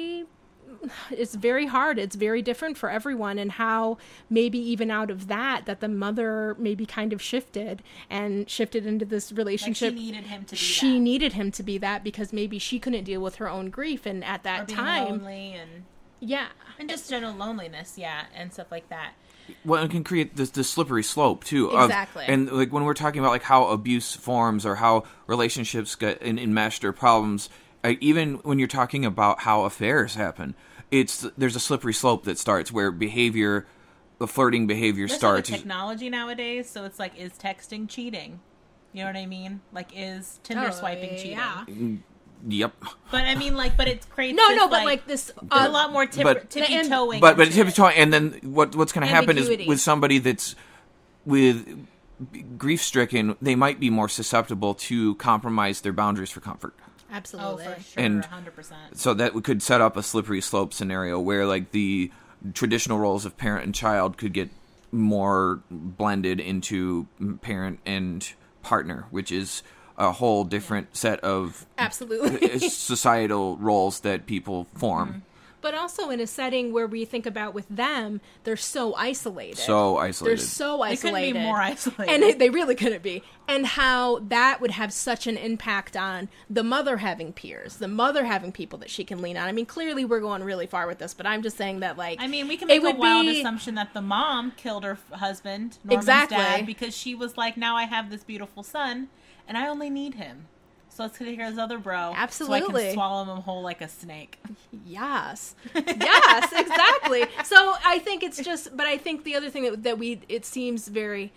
it's very hard. It's very different for everyone, and how maybe even out of that the mother maybe kind of shifted into this relationship. Like she needed him to be She that. needed him to be that because maybe she couldn't deal with her own grief, and at that Or being time, lonely yeah, and just general loneliness, and stuff like that. Well, it can create this slippery slope too. Exactly. And like when we're talking about like how abuse forms or how relationships get enmeshed or problems, even when you're talking about how affairs happen, there's a slippery slope that starts where the flirting behavior starts. With technology nowadays, so it's like, is texting cheating? You know what I mean? Like, is Tinder swiping cheating? Yeah. Yep. But I mean, like, but it creates but like this, a lot more but- tippy-toeing. But into tippy it. toeing, and then what's going to happen is Ambiguity. with somebody that's with grief stricken, they might be more susceptible to compromise their boundaries for comfort. Oh, absolutely. for sure, And 100%. So that could set up a slippery slope scenario where like the traditional roles of parent and child could get more blended into parent and partner, which is a whole different set of Absolutely. societal roles that people form. But also in a setting where we think about with them, they're so isolated. So isolated. They're so They isolated. couldn't be more isolated. And they really couldn't be. And how that would have such an impact on the mother having peers, the mother having people that she can lean on. I mean, clearly we're going really far with this, but I'm just saying that, like, I mean, we can it make a would wild be- assumption that the mom killed her husband, Norman's Exactly. dad, because she was like, now I have this beautiful son, and I only need him. So let's get to hear his other bro. Absolutely. So I can swallow him whole like a snake. Yes. Yes, exactly. So I think it's just, but I think the other thing it seems very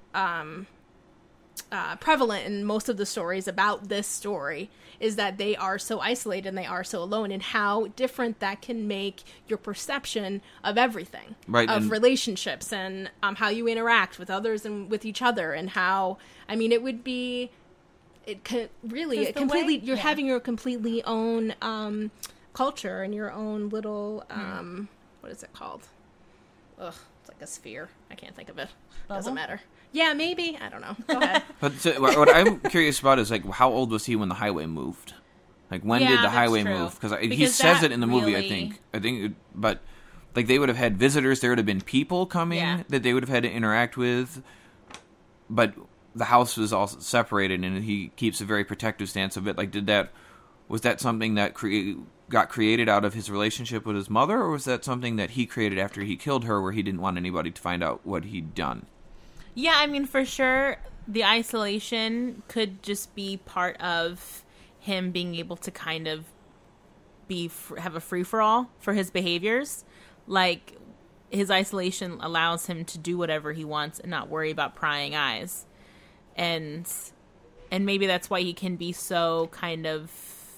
prevalent in most of the stories about this story is that they are so isolated and they are so alone, and how different that can make your perception of everything, right, of and relationships and how you interact with others and with each other, and how, I mean, it would be, it could really, it completely, you're having your completely own culture and your own little, what is it called? Ugh, it's like a sphere. I can't think of it. Doesn't matter. Yeah, maybe. I don't know. Go ahead. But what I'm curious about is, like, how old was he when the highway moved? Like, when did the highway move? Because he says it in the movie, I think. But, like, they would have had visitors. There would have been people coming that they would have had to interact with. But the house was all separated, and he keeps a very protective stance of it. Like, was that something that got created out of his relationship with his mother, or was that something that he created after he killed her, where he didn't want anybody to find out what he'd done? Yeah, I mean, for sure, the isolation could just be part of him being able to kind of have a free-for-all for his behaviors. Like, his isolation allows him to do whatever he wants and not worry about prying eyes. And maybe that's why he can be so kind of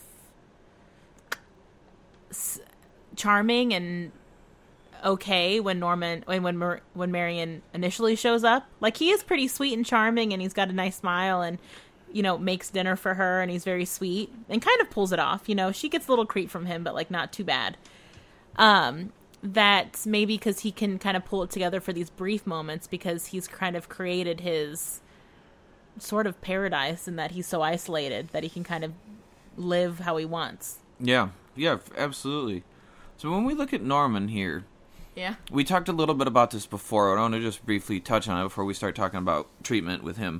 charming and okay when Marion initially shows up. Like, he is pretty sweet and charming, and he's got a nice smile, and, you know, makes dinner for her, and he's very sweet and kind of pulls it off. You know, she gets a little creep from him, but, like, not too bad. That maybe because he can kind of pull it together for these brief moments, because he's kind of created his sort of paradise, in that he's so isolated that he can kind of live how he wants. Yeah, absolutely. So when we look at Norman here, yeah, we talked a little bit about this before. I want to just briefly touch on it before we start talking about treatment with him.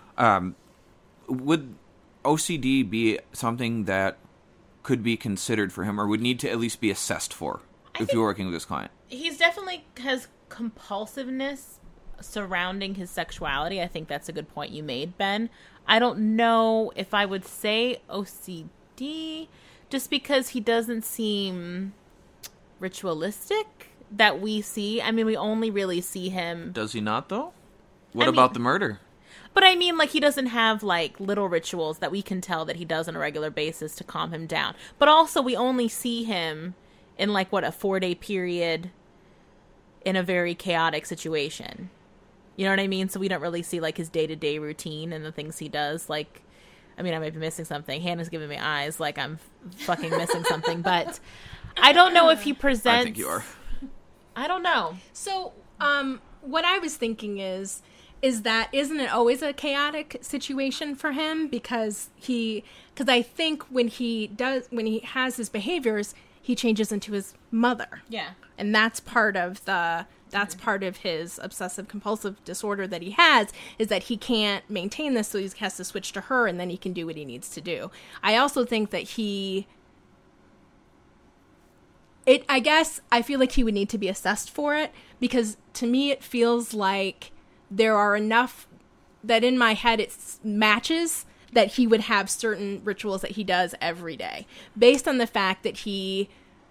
Would OCD be something that could be considered for him, or would need to at least be assessed for if you're working with this client? He's definitely has compulsiveness surrounding his sexuality. I think that's a good point you made, Ben. I don't know if I would say OCD, just because he doesn't seem ritualistic that we see. I mean, we only really see him. Does he not, though? What about the murder? But I mean, like, he doesn't have, like, little rituals that we can tell that he does on a regular basis to calm him down. But also, we only see him in, like, a 4-day period in a very chaotic situation. You know what I mean? So we don't really see, like, his day-to-day routine and the things he does. Like, I mean, I might be missing something. Hannah's giving me eyes like I'm fucking missing something. But I don't know if he presents... I think you are. I don't know. So, what I was thinking is that isn't it always a chaotic situation for him? Because I think when he has his behaviors, he changes into his mother. Yeah. And that's part of part of his obsessive compulsive disorder that he has, is that he can't maintain this, so he has to switch to her, and then he can do what he needs to do. I also think that I guess I feel like he would need to be assessed for it, because to me it feels like there are enough that in my head it matches that he would have certain rituals that he does every day, based on the fact that he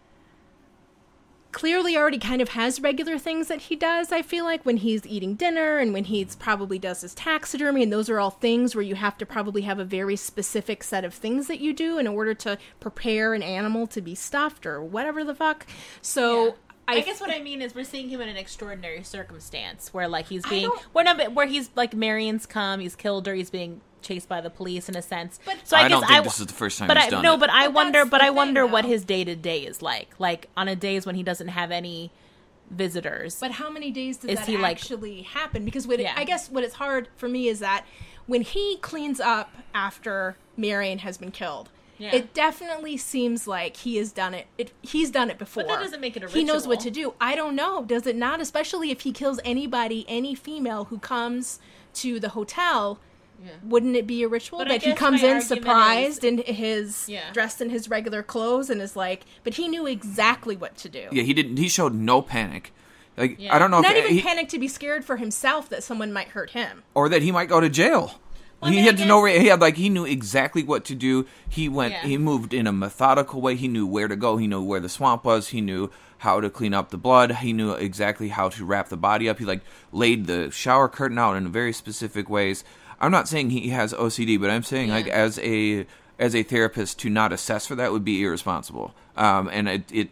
clearly already kind of has regular things that he does. I feel like when he's eating dinner and when he probably does his taxidermy, and those are all things where you have to probably have a very specific set of things that you do in order to prepare an animal to be stuffed or whatever the fuck. So yeah. I guess what I mean is we're seeing him in an extraordinary circumstance where, like, he's being where he's like, Marion's come, he's killed her, he's being chased by the police in a sense. But so I don't think this is the first time he's done it. But I wonder what his day-to-day is like. Like, on a days when he doesn't have any visitors. But how many days does that actually happen? Because I guess what is hard for me is that when he cleans up after Marion has been killed, it definitely seems like he has done it. He's done it before. But that doesn't make it a ritual. He knows what to do. I don't know. Does it not? Especially if he kills any female who comes to the hotel. Yeah. Wouldn't it be a ritual that he comes in surprised in his dressed in his regular clothes and is like, but he knew exactly what to do. Yeah, he didn't. He showed no panic. Like, I don't know, not even panic to be scared for himself that someone might hurt him or that he might go to jail. Well, he I mean, had I to know. guess- He knew exactly what to do. He went. Yeah. He moved in a methodical way. He knew where to go. He knew where the swamp was. He knew how to clean up the blood. He knew exactly how to wrap the body up. He laid the shower curtain out in very specific ways. I'm not saying he has OCD, but I'm saying as a therapist to not assess for that would be irresponsible. And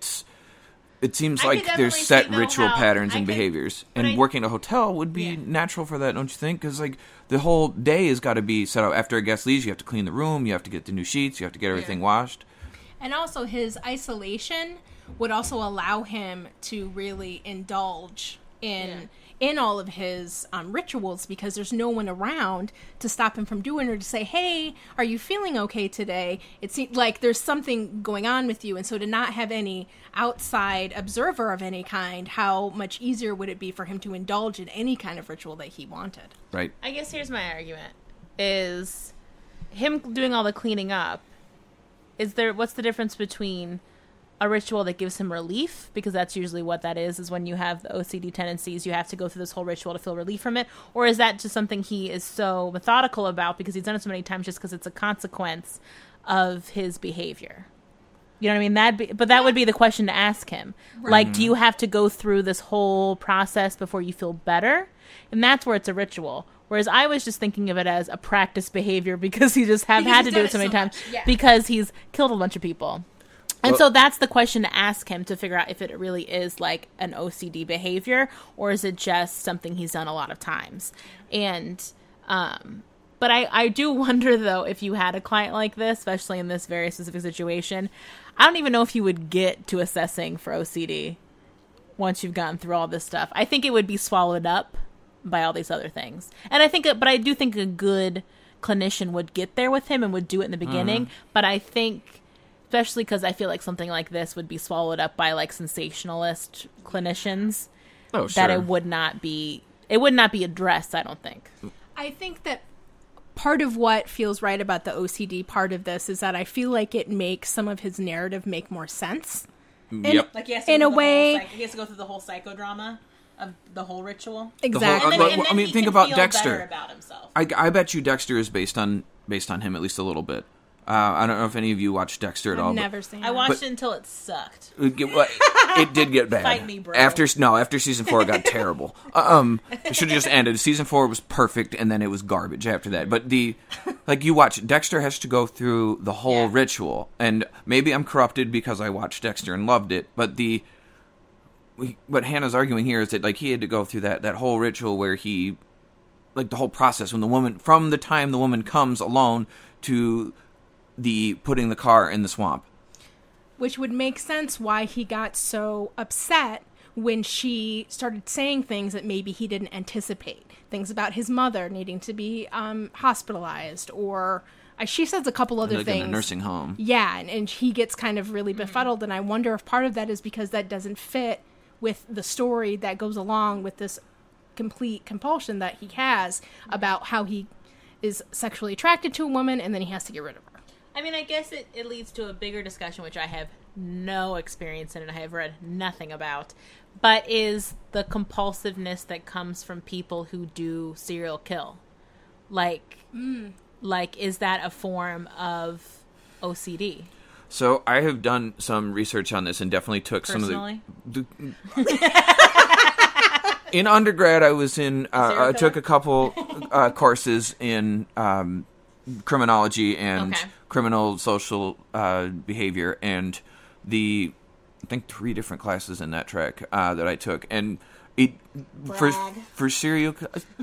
it seems I like could definitely there's set see, though, ritual how patterns I and could- behaviors, but and I- working at a hotel would be Yeah. natural for that, don't you think? Because the whole day has got to be set up. After a guest leaves, you have to clean the room, you have to get the new sheets, you have to get everything washed. And also his isolation would also allow him to really indulge in all of his rituals, because there's no one around to stop him from doing, or to say, hey, are you feeling okay today? It seems like there's something going on with you. And so to not have any outside observer of any kind, how much easier would it be for him to indulge in any kind of ritual that he wanted? Right. I guess here's my argument: is him doing all the cleaning up. What's the difference between a ritual that gives him relief, because that's usually what that is when you have the OCD tendencies, you have to go through this whole ritual to feel relief from it? Or is that just something he is so methodical about because he's done it so many times, just because it's a consequence of his behavior? You know what I mean? But that would be the question to ask him. Right. Like, do you have to go through this whole process before you feel better? And that's where it's a ritual. Whereas I was just thinking of it as a practice behavior because he just had Because to he's do done it so it many so times. much, yeah. Because he's killed a bunch of people. And so that's the question to ask him, to figure out if it really is like an OCD behavior, or is it just something he's done a lot of times. And but I do wonder, though, if you had a client like this, especially in this very specific situation, I don't even know if you would get to assessing for OCD once you've gone through all this stuff. I think it would be swallowed up by all these other things. And but I do think a good clinician would get there with him and would do it in the beginning. But I think, especially because I feel like something like this would be swallowed up by like sensationalist clinicians, Oh, sure. that it would not be addressed, I don't think. I think that part of what feels right about the OCD part of this is that I feel like it makes some of his narrative make more sense. Yep. Like, he has In a way- he has to go through the whole psychodrama of the whole ritual. Exactly. I mean, think about Dexter. Better about himself. I bet you Dexter is based on him at least a little bit. I don't know if any of you watched Dexter at all. I've but never seen I it. watched it until it sucked. It did get bad. Fight me, bro. After season 4, it got terrible. It should have just ended. Season 4 was perfect, and then it was garbage after that. But you watch, Dexter has to go through the whole ritual, and maybe I'm corrupted because I watched Dexter and loved it. But what Hannah's arguing here is that like he had to go through that whole ritual where he, like the whole process from the time the woman comes alone to the putting the car in the swamp. Which would make sense why he got so upset when she started saying things that maybe he didn't anticipate. Things about his mother needing to be hospitalized, or she says a couple other Like things. in a nursing home. Yeah, and he gets kind of really befuddled, and I wonder if part of that is because that doesn't fit with the story that goes along with this complete compulsion that he has about how he is sexually attracted to a woman and then he has to get rid of her. I mean, I guess it leads to a bigger discussion, which I have no experience in and I have read nothing about, but is the compulsiveness that comes from people who do serial kill. Like, is that a form of OCD? So I have done some research on this and definitely took Personally? some of the... In undergrad, I was I took a couple courses in criminology and criminal social behavior, and I think 3 different classes in that track that I took, and for serial.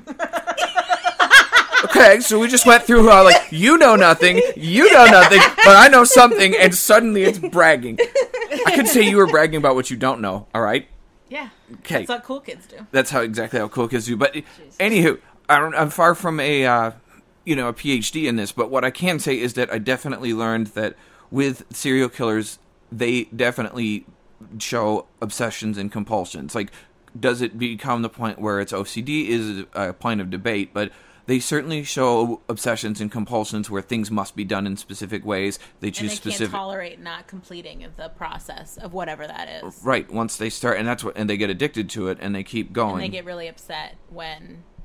Okay, so we just went through you know nothing, but I know something, and suddenly it's bragging. I could say you were bragging about what you don't know. All right. Yeah. Okay. That's what cool kids do. That's exactly how cool kids do. But anywho, I'm far from a PhD in this. But what I can say is that I definitely learned that with serial killers, they definitely show obsessions and compulsions. Like, does it become the point where it's OCD is a point of debate, but they certainly show obsessions and compulsions where things must be done in specific ways. They choose and they specific. can't tolerate not completing the process of whatever that is. Right. Once they start, and they get addicted to it, and they keep going. And they get really upset when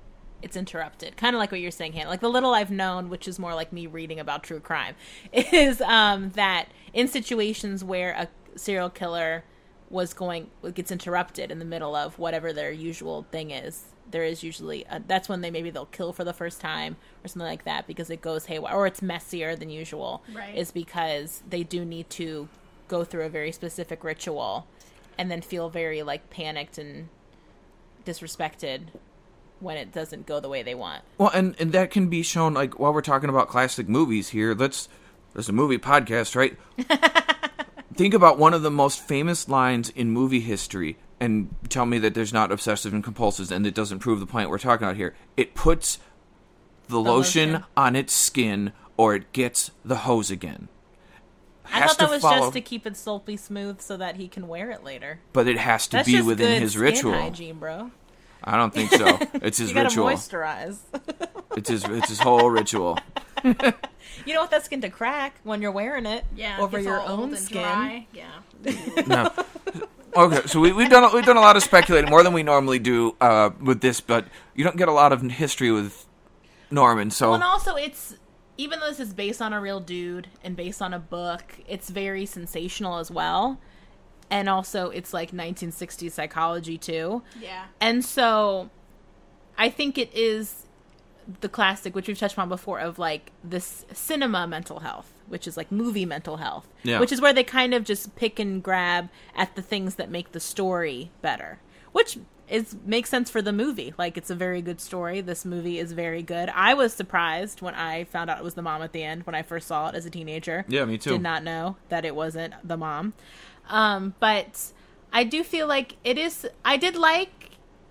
it's interrupted. Kind of like what you're saying, Hannah. Like the little I've known, which is more like me reading about true crime, is that in situations where a serial killer gets interrupted in the middle of whatever their usual thing is, there is usually that's when they'll kill for the first time or something like that, because it goes haywire or it's messier than usual. Right. Is because they do need to go through a very specific ritual and then feel very like panicked and disrespected when it doesn't go the way they want. Well, and that can be shown, like, while we're talking about classic movies here, there's a movie podcast, right? Think about one of the most famous lines in movie history and tell me that there's not obsessive and compulsive and it doesn't prove the point we're talking about here. It puts the lotion on its skin or it gets the hose again. I thought that was just to keep it sulpy smooth so that he can wear it later. But it has to be within his ritual. That's just good skin hygiene, bro. I don't think so. It's his ritual. You gotta moisturize. It's his whole ritual. You don't want that skin to crack when you're wearing it over your own skin. Dry. Yeah. No. Okay, so we've done a lot of speculating, more than we normally do with this, but you don't get a lot of history with Norman. So, well, and also even though this is based on a real dude and based on a book, it's very sensational as well. And also, it's like 1960s psychology, too. Yeah. And so, I think it is the classic, which we've touched on before, of like this cinema mental health, which is like movie mental health. Yeah. Which is where they kind of just pick and grab at the things that make the story better. Which makes sense for the movie. Like, it's a very good story. This movie is very good. I was surprised when I found out it was the mom at the end when I first saw it as a teenager. Yeah, me too. Did not know that it wasn't the mom. But I do feel like it is. I did like.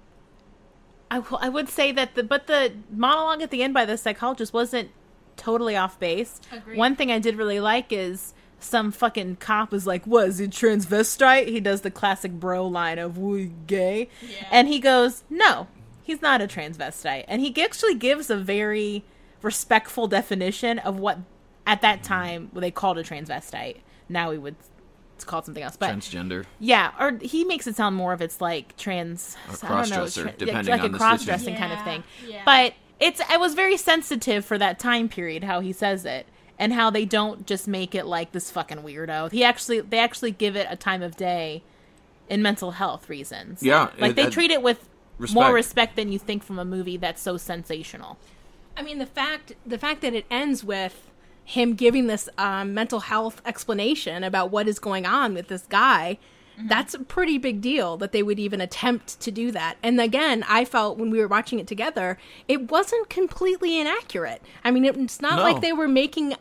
I would say that the monologue at the end by the psychologist wasn't totally off base. Agreed. One thing I did really like is some fucking cop is like, "Was he transvestite?" He does the classic bro line of "Were you gay?" Yeah. And he goes, "No, he's not a transvestite." And he actually gives a very respectful definition of what at that time they called a transvestite. Now we would. It's called something else, but transgender. Yeah, or he makes it sound more of it's like trans, or cross-dresser, depending like on a cross-dressing kind of thing. Yeah. But I was very sensitive for that time period how he says it and how they don't just make it like this fucking weirdo. They actually give it a time of day in mental health reasons. Yeah, like they treat it with more respect than you think from a movie that's so sensational. I mean, the fact that it ends with him giving this mental health explanation about what is going on with this guy, that's a pretty big deal that they would even attempt to do that. And again, I felt when we were watching it together, it wasn't completely inaccurate. I mean, it's not like they were making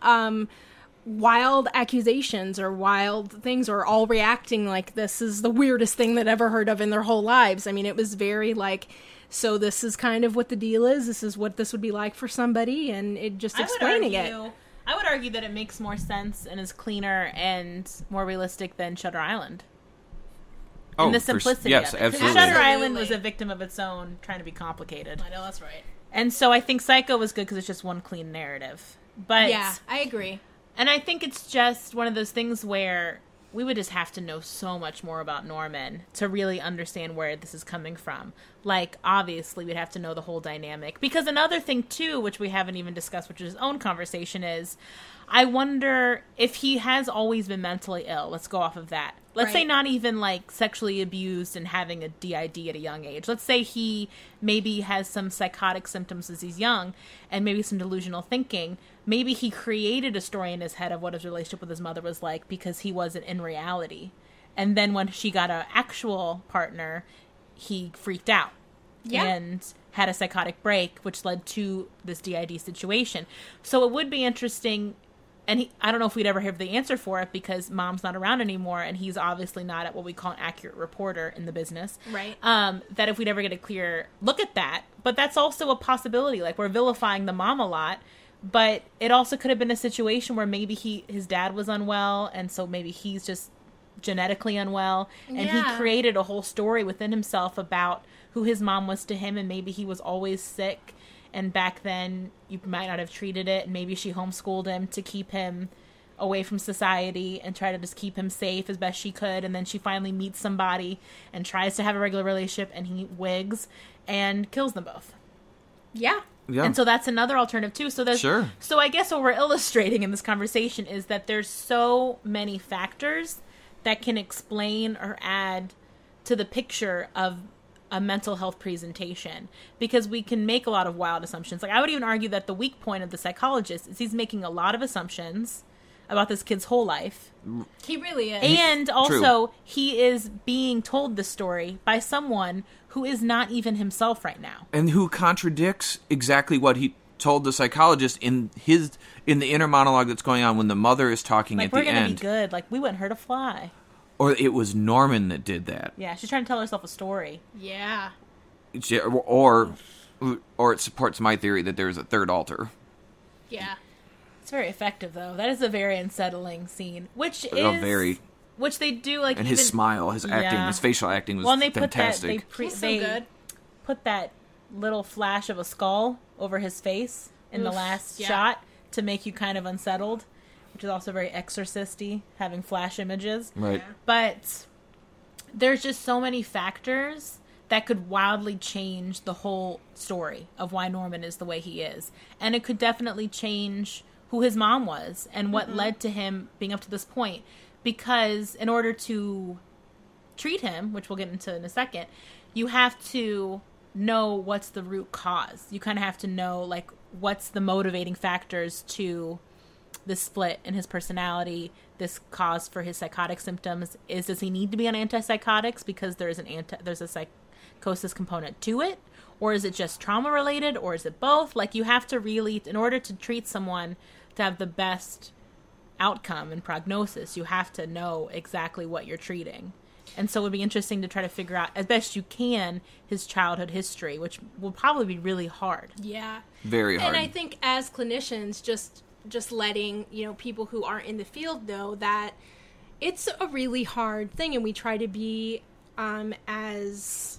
wild accusations or wild things or all reacting like this is the weirdest thing they'd ever heard of in their whole lives. I mean, it was very like, so this is kind of what the deal is. This is what this would be like for somebody, and it just explaining it. I would argue that it makes more sense and is cleaner and more realistic than Shutter Island. Oh, and the simplicity yes, of it. absolutely. Shutter Island was a victim of its own, trying to be complicated. I know, that's right. And so I think Psycho was good because it's just one clean narrative. But yeah, I agree. And I think it's just one of those things where we would just have to know so much more about Norman to really understand where this is coming from. Like, obviously, we'd have to know the whole dynamic. Because another thing, too, which we haven't even discussed, which is his own conversation, is I wonder if he has always been mentally ill. Let's go off of that. Let's say not even, like, sexually abused and having a DID at a young age. Let's say he maybe has some psychotic symptoms as he's young and maybe some delusional thinking. Maybe he created a story in his head of what his relationship with his mother was like because he wasn't in reality. And then when she got an actual partner, he freaked out and had a psychotic break, which led to this DID situation. So it would be interesting. And I don't know if we'd ever have the answer for it because mom's not around anymore and he's obviously not at what we call an accurate reporter in the business. Right. That if we'd ever get a clear look at that. But that's also a possibility. Like, we're vilifying the mom a lot. But it also could have been a situation where maybe his dad was unwell and so maybe he's just genetically unwell. And he created a whole story within himself about who his mom was to him and maybe he was always sick. And back then, you might not have treated it. And maybe she homeschooled him to keep him away from society and try to just keep him safe as best she could. And then she finally meets somebody and tries to have a regular relationship. And he wigs and kills them both. Yeah. Yeah. And so that's another alternative too. So there's Sure. So I guess what we're illustrating in this conversation is that there's so many factors that can explain or add to the picture of a mental health presentation, because we can make a lot of wild assumptions. Like, I would even argue that the weak point of the psychologist is he's making a lot of assumptions about this kid's whole life. He really is. And also, he is being told the story by someone who is not even himself right now. And who contradicts exactly what he told the psychologist in the inner monologue that's going on when the mother is talking Like, at we're the going to end. be good. Like, we wouldn't hurt a fly. Or it was Norman that did that. Yeah, she's trying to tell herself a story. Yeah. Or it supports my theory that there's a third altar. Yeah. It's very effective, though. That is a very unsettling scene, which Oh, is very. which they do like. And even, his smile, his acting, Yeah. his facial acting was well, and they fantastic. put that He's so they good. put that little flash of a skull over his face in the Oof, last yeah. shot to make you kind of unsettled, which is also very exorcist-y, having flash images. Right. But there's just so many factors that could wildly change the whole story of why Norman is the way he is. And it could definitely change who his mom was and what led to him being up to this point. Because in order to treat him, which we'll get into in a second, you have to know what's the root cause. You kind of have to know, like, what's the motivating factors to this split in his personality, this cause for his psychotic symptoms. Does he need to be on antipsychotics because there's a psychosis component to it? Or is it just trauma related? Or is it both? Like, you have to really, in order to treat someone to have the best outcome and prognosis, you have to know exactly what you're treating. And so it would be interesting to try to figure out, as best you can, his childhood history, which will probably be really hard. Yeah. Very hard. And I think as clinicians, just letting, people who aren't in the field know that it's a really hard thing, and we try to be as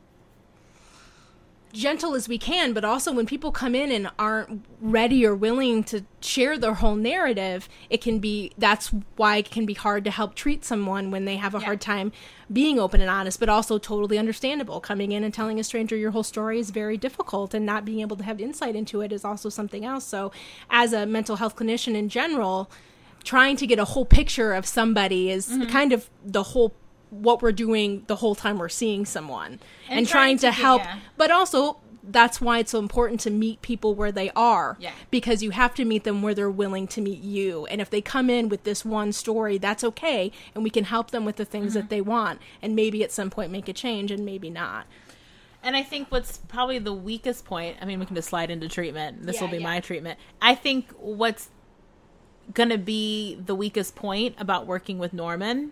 gentle as we can, but also when people come in and aren't ready or willing to share their whole narrative, that's why it can be hard to help treat someone when they have a hard time being open and honest, but also totally understandable. Coming in and telling a stranger your whole story is very difficult, and not being able to have insight into it is also something else. So as a mental health clinician in general, trying to get a whole picture of somebody is kind of what we're doing the whole time we're seeing someone, and trying to help. But also, that's why it's so important to meet people where they are, because you have to meet them where they're willing to meet you. And if they come in with this one story, that's okay, and we can help them with the things that they want, and maybe at some point make a change, and maybe not. And I think what's probably the weakest point, I mean, we can just slide into treatment. This will be my treatment. I think what's going to be the weakest point about working with Norman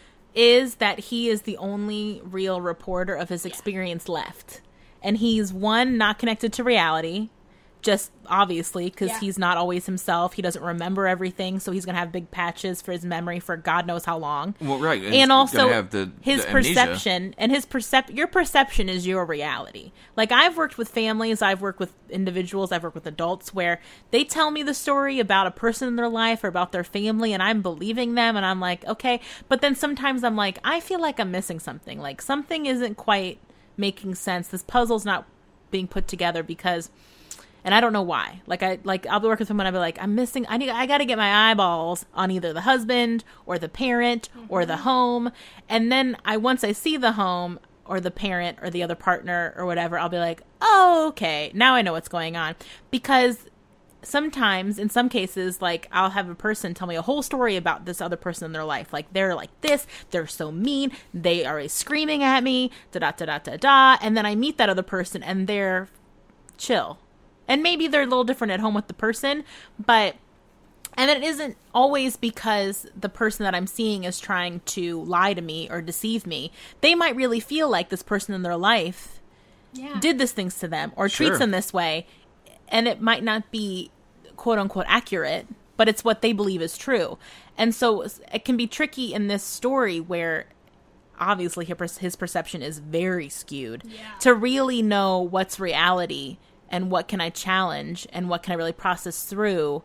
is that he is the only real reporter of his experience left. And he's, one, not connected to reality, just obviously, because he's not always himself. He doesn't remember everything, so he's going to have big patches for his memory for God knows how long. Well, right. And also, have his the perception, and your perception is your reality. Like, I've worked with families, I've worked with individuals, I've worked with adults where they tell me the story about a person in their life or about their family, and I'm believing them, and I'm like, okay. But then sometimes I'm like, I feel like I'm missing something. Like, something isn't quite making sense. This puzzle's not being put together because... And I don't know why. I'll be working with someone, I'll be like, I got to get my eyeballs on either the husband or the parent or the home. And then once I see the home or the parent or the other partner or whatever, I'll be like, oh, okay, now I know what's going on. Because sometimes, in some cases, like, I'll have a person tell me a whole story about this other person in their life. Like, they're like this, they're so mean, they are always screaming at me, da-da-da-da-da-da. And then I meet that other person and they're chill. And maybe they're a little different at home with the person, and it isn't always because the person that I'm seeing is trying to lie to me or deceive me. They might really feel like this person in their life did these things to them or treats them this way, and it might not be quote unquote accurate, but it's what they believe is true. And so it can be tricky in this story where obviously his perception is very skewed to really know what's reality and what can I challenge and what can I really process through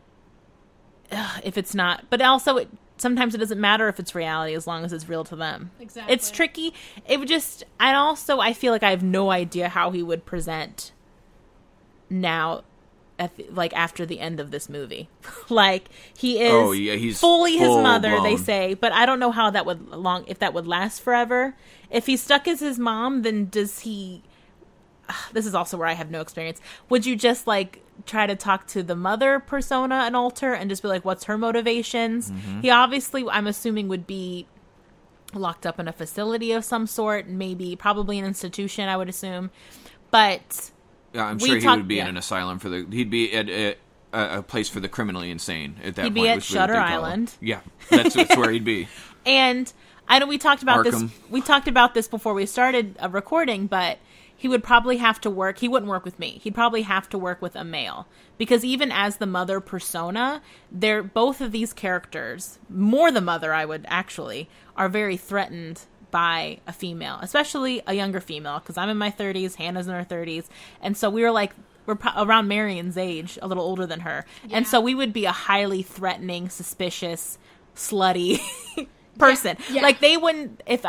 if it's not. But also, sometimes it doesn't matter if it's reality as long as it's real to them. Exactly. It's tricky. It would just... And also, I feel like I have no idea how he would present now after the end of this movie. Like, he is he's fully his mother, blown. they say, but I don't know how that would if that would last forever. If he's stuck as his mom, then does he... This is also where I have no experience. Would you just, like, try to talk to the mother persona and alter and just be like, what's her motivations? Mm-hmm. He obviously, I'm assuming, would be locked up in a facility of some sort, probably an institution, I would assume. But... Yeah, I'm sure he would be in an asylum he'd be at a place for the criminally insane at that point. He'd be at Shutter Island. Yeah, that's where he'd be. And I know we talked about Arkham. this. We talked about this before we started recording, but he would probably have to work. He wouldn't work with me. He'd probably have to work with a male, because even as the mother persona, they're both of these characters, more the mother, are very threatened by a female, especially a younger female, because I'm in my 30s, Hannah's in her 30s, and so we're around Marion's age, a little older than her, and so we would be a highly threatening, suspicious, slutty person. Yeah. Like, they wouldn't, if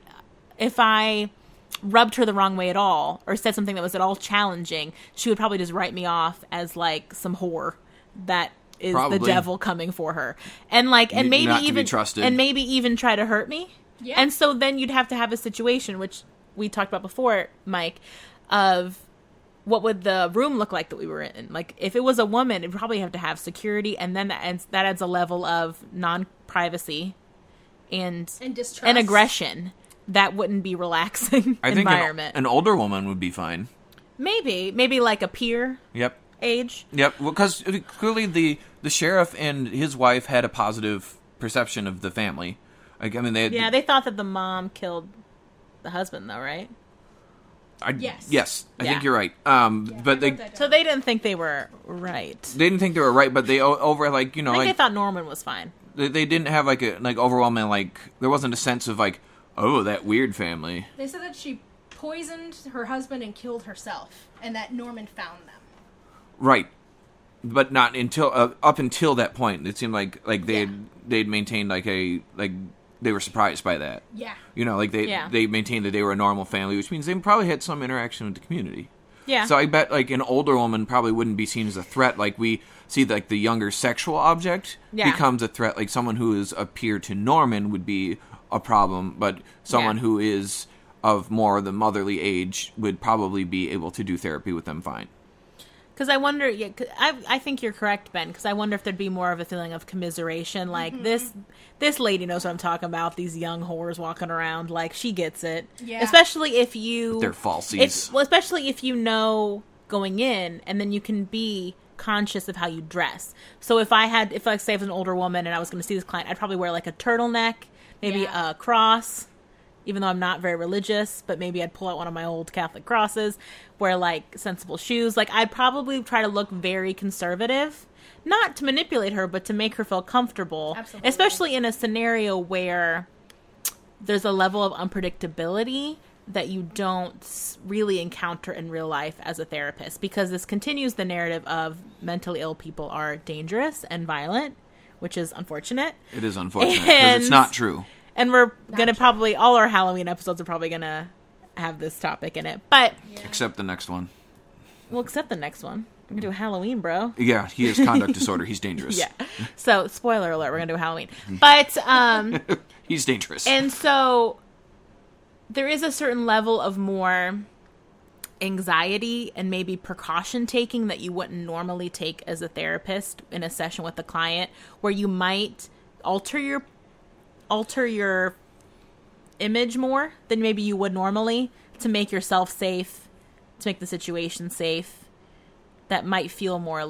I rubbed her the wrong way at all, or said something that was at all challenging, she would probably just write me off as, like, some whore that is the devil coming for her, and maybe not to even be trusted. and maybe even try to hurt me. Yeah. And so then you'd have to have a situation, which we talked about before, Mike, of what would the room look like that we were in. Like, if it was a woman, it'd probably have to have security, and then that adds a level of non-privacy and distrust and aggression that wouldn't be relaxing I think environment. an older woman would be fine. Maybe like a peer Yep. age. Yep. Well, because clearly the sheriff and his wife had a positive perception of the family. Like, I mean, they thought that the mom killed the husband, though, right? Yes. I think you're right. But So they didn't think they were right. they didn't think they were right, but they I think they thought Norman was fine. they didn't have overwhelming, there wasn't a sense of that weird family. They said that she poisoned her husband and killed herself, and that Norman found them. Right. But not until up until that point. It seemed like they'd maintained they were surprised by that. Yeah. They maintained that they were a normal family, which means they probably had some interaction with the community. Yeah. So I bet an older woman probably wouldn't be seen as a threat. Like we see the younger sexual object becomes a threat. Like someone who is a peer to Norman would be a problem, but someone who is of more the motherly age would probably be able to do therapy with them fine. Because I wonder, I think you're correct, Ben, because I wonder if there'd be more of a feeling of commiseration, like, this lady knows what I'm talking about, these young whores walking around, like, she gets it. Yeah. Especially if you... They're falsies. Especially if you know going in, and then you can be conscious of how you dress. So if I was an older woman and I was going to see this client, I'd probably wear, a turtleneck, maybe a cross, even though I'm not very religious, but maybe I'd pull out one of my old Catholic crosses, wear, sensible shoes. I'd probably try to look very conservative, not to manipulate her, but to make her feel comfortable. Absolutely. Especially in a scenario where there's a level of unpredictability that you don't really encounter in real life as a therapist, because this continues the narrative of mentally ill people are dangerous and violent, which is unfortunate. It is unfortunate, because it's not true. And we're going to probably, all our Halloween episodes are probably going to have this topic in it. But except the next one. Well, except the next one. We're going to do a Halloween, bro. Yeah, he has conduct disorder. He's dangerous. Yeah. So, spoiler alert, we're going to do Halloween. But, he's dangerous. And so, there is a certain level of more anxiety and maybe precaution taking that you wouldn't normally take as a therapist in a session with the client, where you might alter your image more than maybe you would normally to make yourself safe, to make the situation safe. That might feel more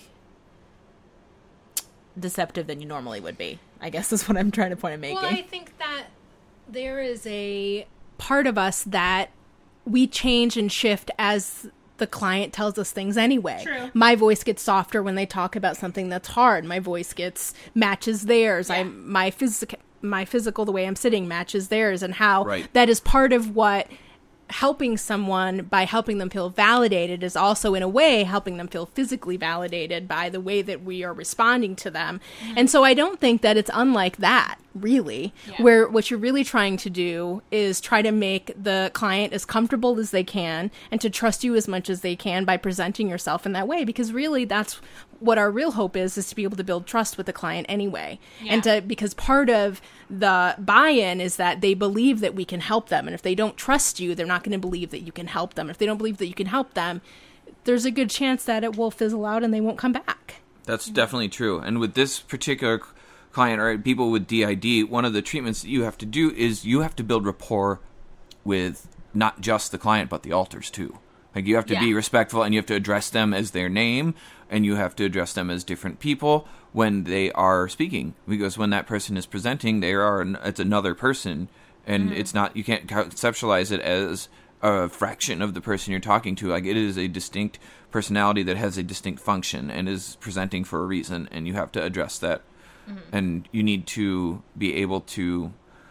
deceptive than you normally would be, I guess is what I'm trying to point at making. Well, I think that there is a part of us that we change and shift as the client tells us things anyway. True. My voice gets softer when they talk about something that's hard. My voice matches theirs. Yeah. My physical, the way I'm sitting, matches theirs, and how that is part of what helping someone by helping them feel validated is also in a way helping them feel physically validated by the way that we are responding to them. Mm-hmm. And so I don't think that it's unlike that. really, Yeah. where what you're really trying to do is try to make the client as comfortable as they can and to trust you as much as they can by presenting yourself in that way, because really that's what our real hope is to be able to build trust with the client anyway. Yeah. And because part of the buy-in is that they believe that we can help them, and if they don't trust you, they're not going to believe that you can help them. If they don't believe that you can help them, there's a good chance that it will fizzle out and they won't come back. That's definitely true. And with this particular client or people with DID, one of the treatments that you have to do is you have to build rapport with not just the client, but the alters too. Like, you have to be respectful, and you have to address them as their name, and you have to address them as different people when they are speaking. Because when that person is presenting, it's another person, and it's not, you can't conceptualize it as a fraction of the person you're talking to. Like, it is a distinct personality that has a distinct function and is presenting for a reason, and you have to address that. And you need to be able to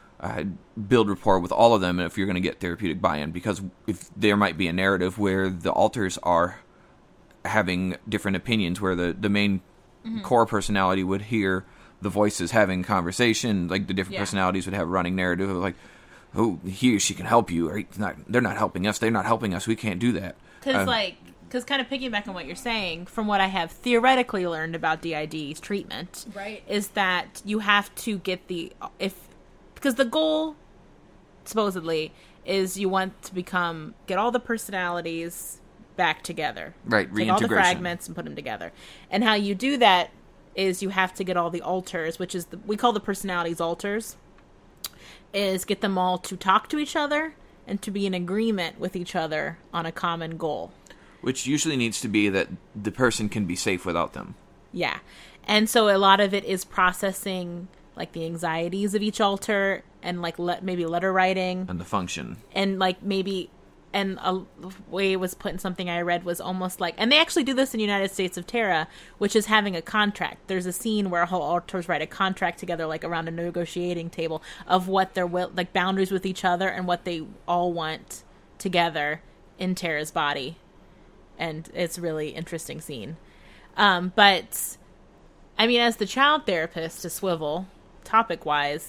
build rapport with all of them if you're going to get therapeutic buy-in, because if there might be a narrative where the alters are having different opinions, where the main core personality would hear the voices having conversation, like the different personalities would have a running narrative of like, oh, he or she can help you, or they're not helping us, we can't do that. Because kind of piggyback on what you're saying, from what I have theoretically learned about DID's treatment, Right. is that you have to get because the goal, supposedly, is you want to get all the personalities back together. Right, Take all the reintegration. fragments and put them together. And how you do that is you have to get all the alters, which is, we call the personalities alters, is get them all to talk to each other and to be in agreement with each other on a common goal. Which usually needs to be that the person can be safe without them. Yeah. And so a lot of it is processing, like, the anxieties of each alter, and, like, maybe letter writing. And the function. And, like, maybe, and a way it was put in something I read was almost like, and they actually do this in United States of Terra, which is having a contract. There's a scene where whole alters write a contract together, like, around a negotiating table of what their like, boundaries with each other and what they all want together in Terra's body. And it's a really interesting scene. But, I mean, as the child therapist to Swivel, topic-wise,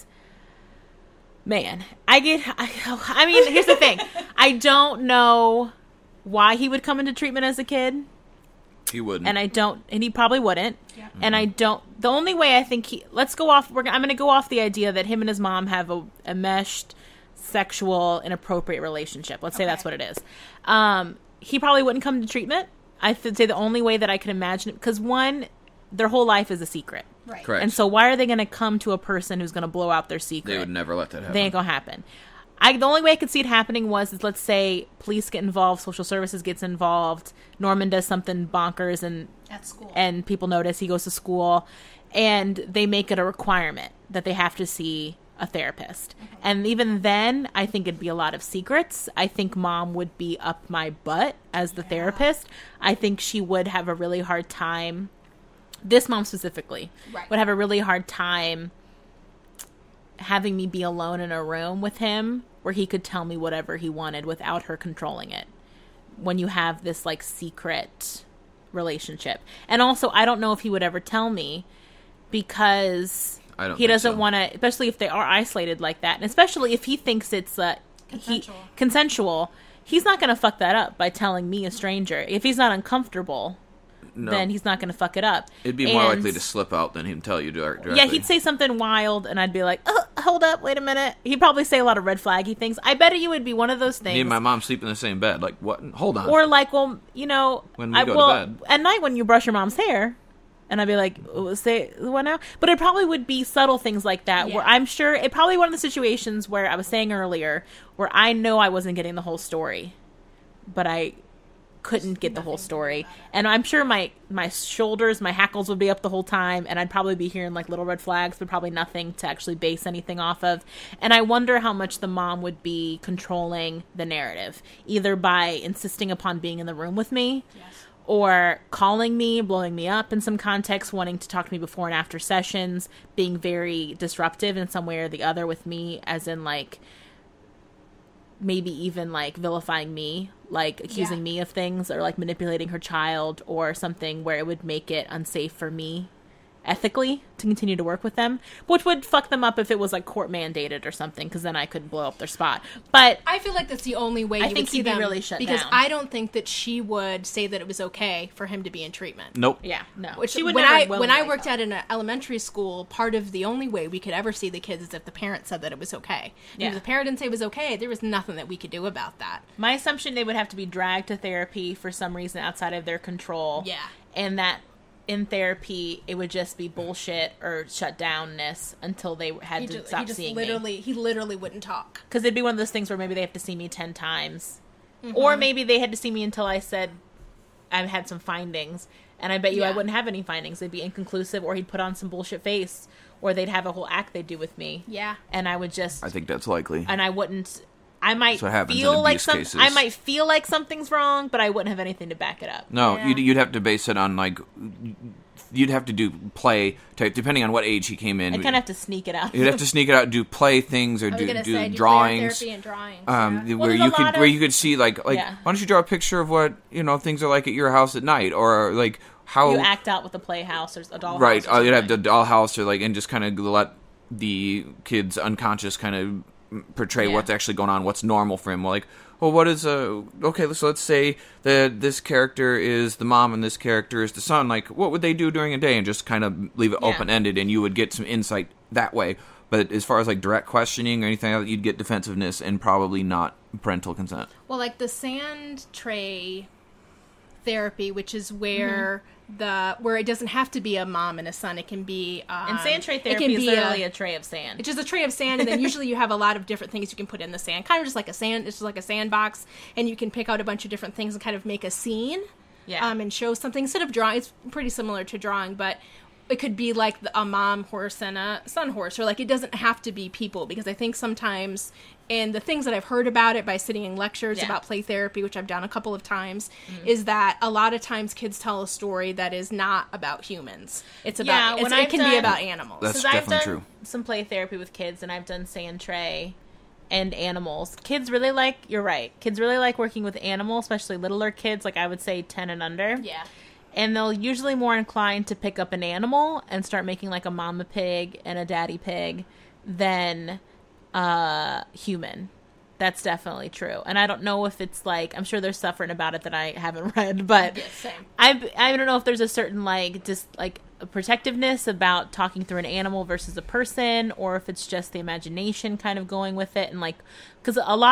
man, I mean, here's the thing. I don't know why he would come into treatment as a kid. He wouldn't. And he probably wouldn't. Yeah. And the only way I think I'm going to go off the idea that him and his mom have a meshed, sexual, inappropriate relationship. Let's say that's what it is. He probably wouldn't come to treatment. I would say the only way that I could imagine it, because one, their whole life is a secret. Right. Correct. And so why are they going to come to a person who's going to blow out their secret? They would never let that happen. They ain't going to happen. The only way I could see it happening is, let's say police get involved, social services gets involved, Norman does something bonkers At school. and people notice, he goes to school, and they make it a requirement that they have to see a therapist. And even then, I think it'd be a lot of secrets. I think mom would be up my butt as the therapist. I think she would have a really hard time, this mom specifically, would have a really hard time having me be alone in a room with him where he could tell me whatever he wanted without her controlling it. When you have this, like, secret relationship. And also, I don't know if he would ever tell me, because he doesn't want to, especially if they are isolated like that, and especially if he thinks it's consensual, he's not going to fuck that up by telling me, a stranger. If he's not uncomfortable, then he's not going to fuck it up. It'd be more likely to slip out than him tell you directly. Yeah, he'd say something wild, and I'd be like, oh, hold up, wait a minute. He'd probably say a lot of red flaggy things. I bet you would be one of those things. Me and my mom sleep in the same bed. Like, what? Hold on. Or like, well, you know, when we go to bed. At night when you brush your mom's hair, and I'd be like, say what now? But it probably would be subtle things like that, where I'm sure it probably one of the situations where I was saying earlier, where I know I wasn't getting the whole story, but I couldn't get the whole story. And I'm sure my shoulders, my hackles would be up the whole time, and I'd probably be hearing like little red flags, but probably nothing to actually base anything off of. And I wonder how much the mom would be controlling the narrative, either by insisting upon being in the room with me, or calling me, blowing me up in some context, wanting to talk to me before and after sessions, being very disruptive in some way or the other with me, as in, like, maybe even, like, vilifying me, like, accusing me of things, or, like, manipulating her child, or something where it would make it unsafe for me ethically to continue to work with them, which would fuck them up if it was like court mandated or something, because then I could blow up their spot. But I feel like that's the only way I you think would see he'd be them, really shut because down. I don't think that she would say that it was okay for him to be in treatment. Nope. yeah, no. Which She would when never I willingly worked go. at an elementary school, part of the only way we could ever see the kids is if the parent said that it was okay. And Yeah. if the parent didn't say it was okay, there was nothing that we could do about that. My assumption, they would have to be dragged to therapy for some reason outside of their control. Yeah. And that in therapy, it would just be bullshit or shut downness until they had to stop seeing me. He literally wouldn't talk. Because it'd be one of those things where maybe they have to see me 10 times. Or maybe they had to see me until I said I've had some findings. And I bet you I Yeah. wouldn't have any findings. They'd be inconclusive, or he'd put on some bullshit face, or they'd have a whole act they'd do with me. Yeah. And I would just... I think that's likely. and I wouldn't... I might That's what happens in feel like abuse cases. I might feel like something's wrong, but I wouldn't have anything to back it up. No, Yeah. you'd have to base it on, like, you'd have to do play, type, depending on what age he came in. I kind of have to sneak it out. You'd have to sneak it out, do play things, or I was do gonna say, do drawings. therapy and drawings. Where Well, there's a you lot could where of- you could see like Yeah. why don't you draw a picture of what things are like at your house at night, or like how You act out with a playhouse or a dollhouse. right or you'd have the something. dollhouse, or like, and just kind of let the kid's unconscious kind of portray Yeah. what's actually going on, what's normal for him. Like, well, what is okay, so let's say that this character is the mom and this character is the son. Like, what would they do during a day, and just kind of leave it Yeah. open ended, and you would get some insight that way. But as far as like direct questioning or anything like that, you'd get defensiveness and probably not parental consent. Well, like the sand tray therapy, which is where where it doesn't have to be a mom and a son. It can be And sand tray it therapy can is be literally a tray of sand. It's just a tray of sand, and then usually you have a lot of different things you can put in the sand, kind of just like it's just like a sandbox, and you can pick out a bunch of different things and kind of make a scene, Yeah. and show something instead of drawing. It's pretty similar to drawing, but it could be like a mom horse and a son horse, or like it doesn't have to be people, because I think sometimes, and the things that I've heard about it by sitting in lectures Yeah. about play therapy, which I've done a couple of times, is that a lot of times kids tell a story that is not about humans. It's Yeah, about when it I've can be done- about animals. That's Because I've definitely done true. some play therapy with kids, and I've done sand tray and animals. Kids really like, you're right, kids really like working with animals, especially littler kids, like I would say 10 and under. Yeah. And they'll usually more inclined to pick up an animal and start making like a mama pig and a daddy pig than human. That's definitely true. And I don't know if it's like, I'm sure there's stuff written about it that I haven't read, but Yeah, same. I don't know if there's a certain like just like a protectiveness about talking through an animal versus a person, or if it's just the imagination kind of going with it. And like, because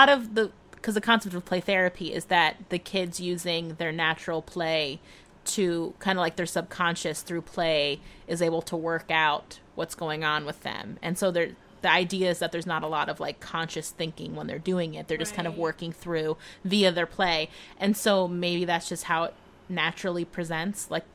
the concept of play therapy is that the kids using their natural play to kind of like their subconscious through play is able to work out what's going on with them. And so the idea is that there's not a lot of like conscious thinking when they're doing it. They're just kind of Right. working through via their play. And so maybe that's just how it naturally presents, like,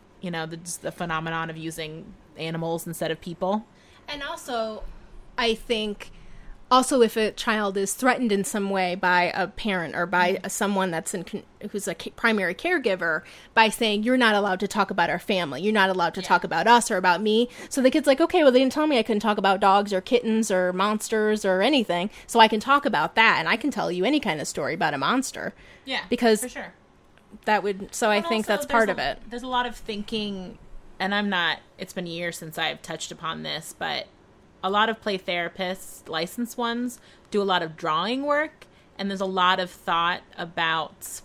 the phenomenon of using animals instead of people. And also, I think, if a child is threatened in some way by a parent or by someone who's a primary caregiver, by saying, you're not allowed to talk about our family, you're not allowed to talk about us or about me. So the kid's like, okay, well, they didn't tell me I couldn't talk about dogs or kittens or monsters or anything, so I can talk about that, and I can tell you any kind of story about a monster. Yeah, Because for sure. That would, so I And think also, that's part there's of it. There's a lot of thinking, and it's been years since I've touched upon this, but a lot of play therapists, licensed ones, do a lot of drawing work, and there's a lot of thought about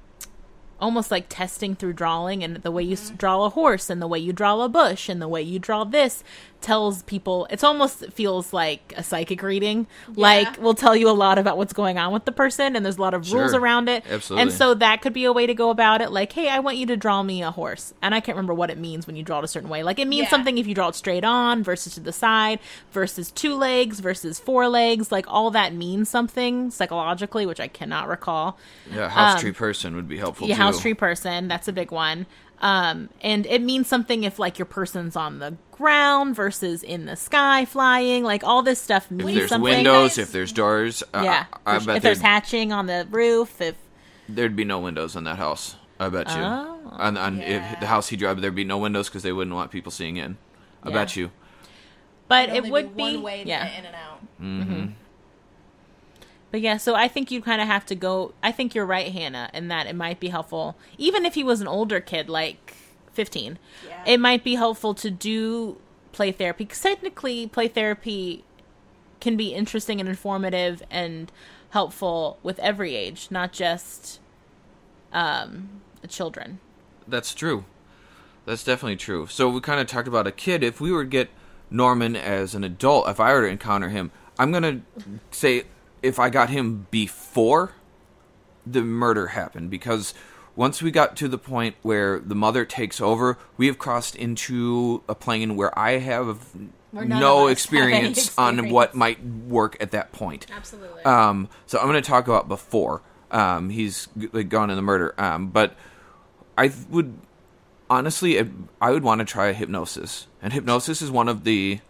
almost like testing through drawing, and the way you draw a horse and the way you draw a bush and the way you draw this tells people, it almost feels like a psychic reading. Like, will tell you a lot about what's going on with the person, and there's a lot of rules Sure. around it. Absolutely. And so that could be a way to go about it. Like, hey, I want you to draw me a horse. And I can't remember what it means when you draw it a certain way. Like, it means Yeah. something if you draw it straight on versus to the side versus 2 legs versus 4 legs. Like, all that means something psychologically, which I cannot recall. Yeah, house tree person would be helpful Yeah, too. house tree person. That's a big one. And it means something if, like, your person's on the ground versus in the sky flying. Like, all this stuff If means there's something. windows, if there's doors, Yeah. I if bet there's there'd, hatching on the roof, if... there'd be no windows in that house. I bet you. Oh, If the house he drew, there'd be no windows because they wouldn't want people seeing in. I Yeah. bet you. But It'd it only would be... one way to yeah. get in and out. Mm-hmm. But yeah, so I think you kind of have to go... I think you're right, Hannah, in that it might be helpful. Even if he was an older kid, like 15. Yeah. It might be helpful to do play therapy, because technically play therapy can be interesting and informative and helpful with every age, not just children. That's true. That's definitely true. So we kind of talked about a kid. If we were to get Norman as an adult, if I were to encounter him, I'm going to say if I got him before the murder happened, because once we got to the point where the mother takes over, we have crossed into a plane where I have no experience on what might work at that point. Absolutely. So I'm going to talk about before he's gone in the murder. But I would honestly, I would want to try hypnosis, and hypnosis is one of the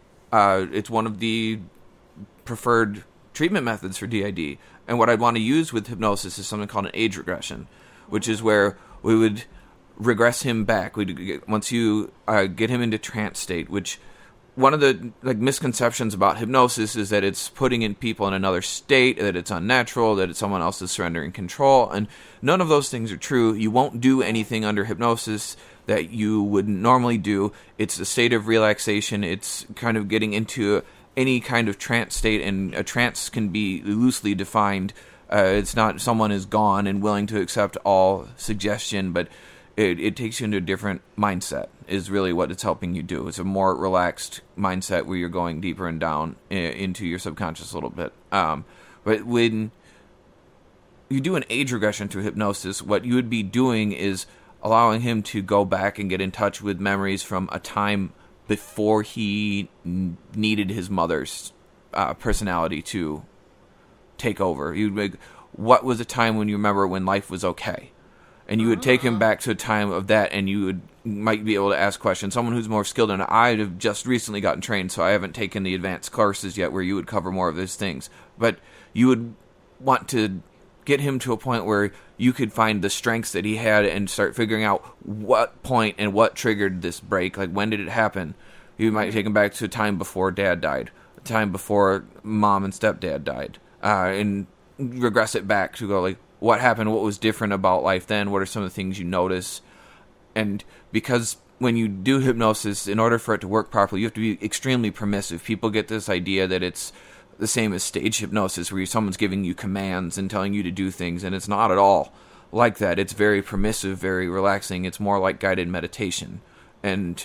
preferred treatment methods for DID. And what I'd want to use with hypnosis is something called an age regression, which is where we would regress him back. Once you get him into trance state, which one of the misconceptions about hypnosis is that it's putting in people in another state, that it's unnatural, that it's someone else is surrendering control, and none of those things are true. You won't do anything under hypnosis that you would normally do. It's a state of relaxation. It's kind of getting into any kind of trance state, and a trance can be loosely defined. It's not someone is gone and willing to accept all suggestion, but it takes you into a different mindset is really what it's helping you do. It's a more relaxed mindset where you're going deeper and down into your subconscious a little bit. But when you do an age regression through hypnosis, what you would be doing is allowing him to go back and get in touch with memories from a time before he needed his mother's personality to take over. What was a time when you remember when life was okay? And you would take him back to a time of that, and you might be able to ask questions. Someone who's more skilled in it. I have just recently gotten trained, so I haven't taken the advanced courses yet where you would cover more of those things. But you would want to get him to a point where you could find the strengths that he had and start figuring out what point and what triggered this break. Like, when did it happen? You might take him back to a time before Dad died, a time before Mom and Stepdad died, and regress it back to go, what happened? What was different about life then? What are some of the things you notice? And because when you do hypnosis, in order for it to work properly, you have to be extremely permissive. People get this idea that it's the same as stage hypnosis, where someone's giving you commands and telling you to do things, and it's not at all like that. It's very permissive, very relaxing. It's more like guided meditation. And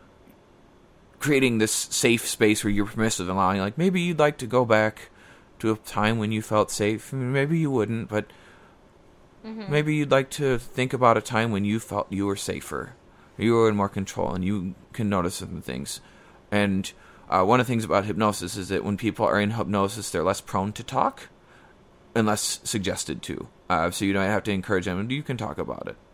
creating this safe space where you're permissive, allowing, maybe you'd like to go back to a time when you felt safe. Maybe you wouldn't, but maybe you'd like to think about a time when you felt you were safer, you were in more control, and you can notice some things. And one of the things about hypnosis is that when people are in hypnosis, they're less prone to talk and less suggested to. So you don't have to encourage them, and you can talk about it.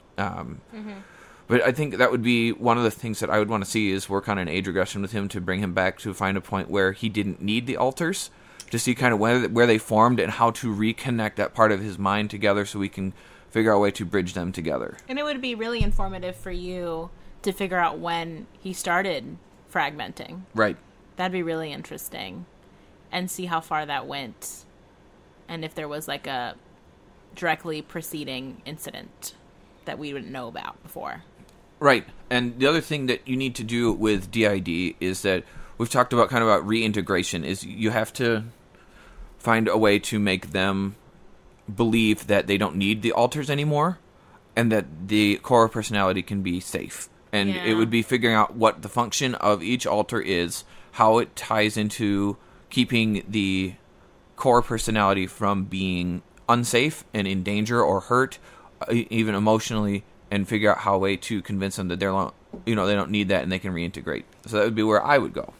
But I think that would be one of the things that I would want to see is work on an age regression with him to bring him back to find a point where he didn't need the alters, to see kind of where they formed and how to reconnect that part of his mind together so we can figure out a way to bridge them together. And it would be really informative for you to figure out when he started fragmenting. Right. That'd be really interesting. And see how far that went. And if there was a directly preceding incident that we wouldn't know about before. Right. And the other thing that you need to do with DID is that we've talked about kind of about reintegration, is you have to find a way to make them believe that they don't need the alters anymore and that the core personality can be safe. And it would be figuring out what the function of each alter is, how it ties into keeping the core personality from being unsafe and in danger or hurt, even emotionally, and figure out how a way to convince them that they don't need that and they can reintegrate. So that would be where I would go.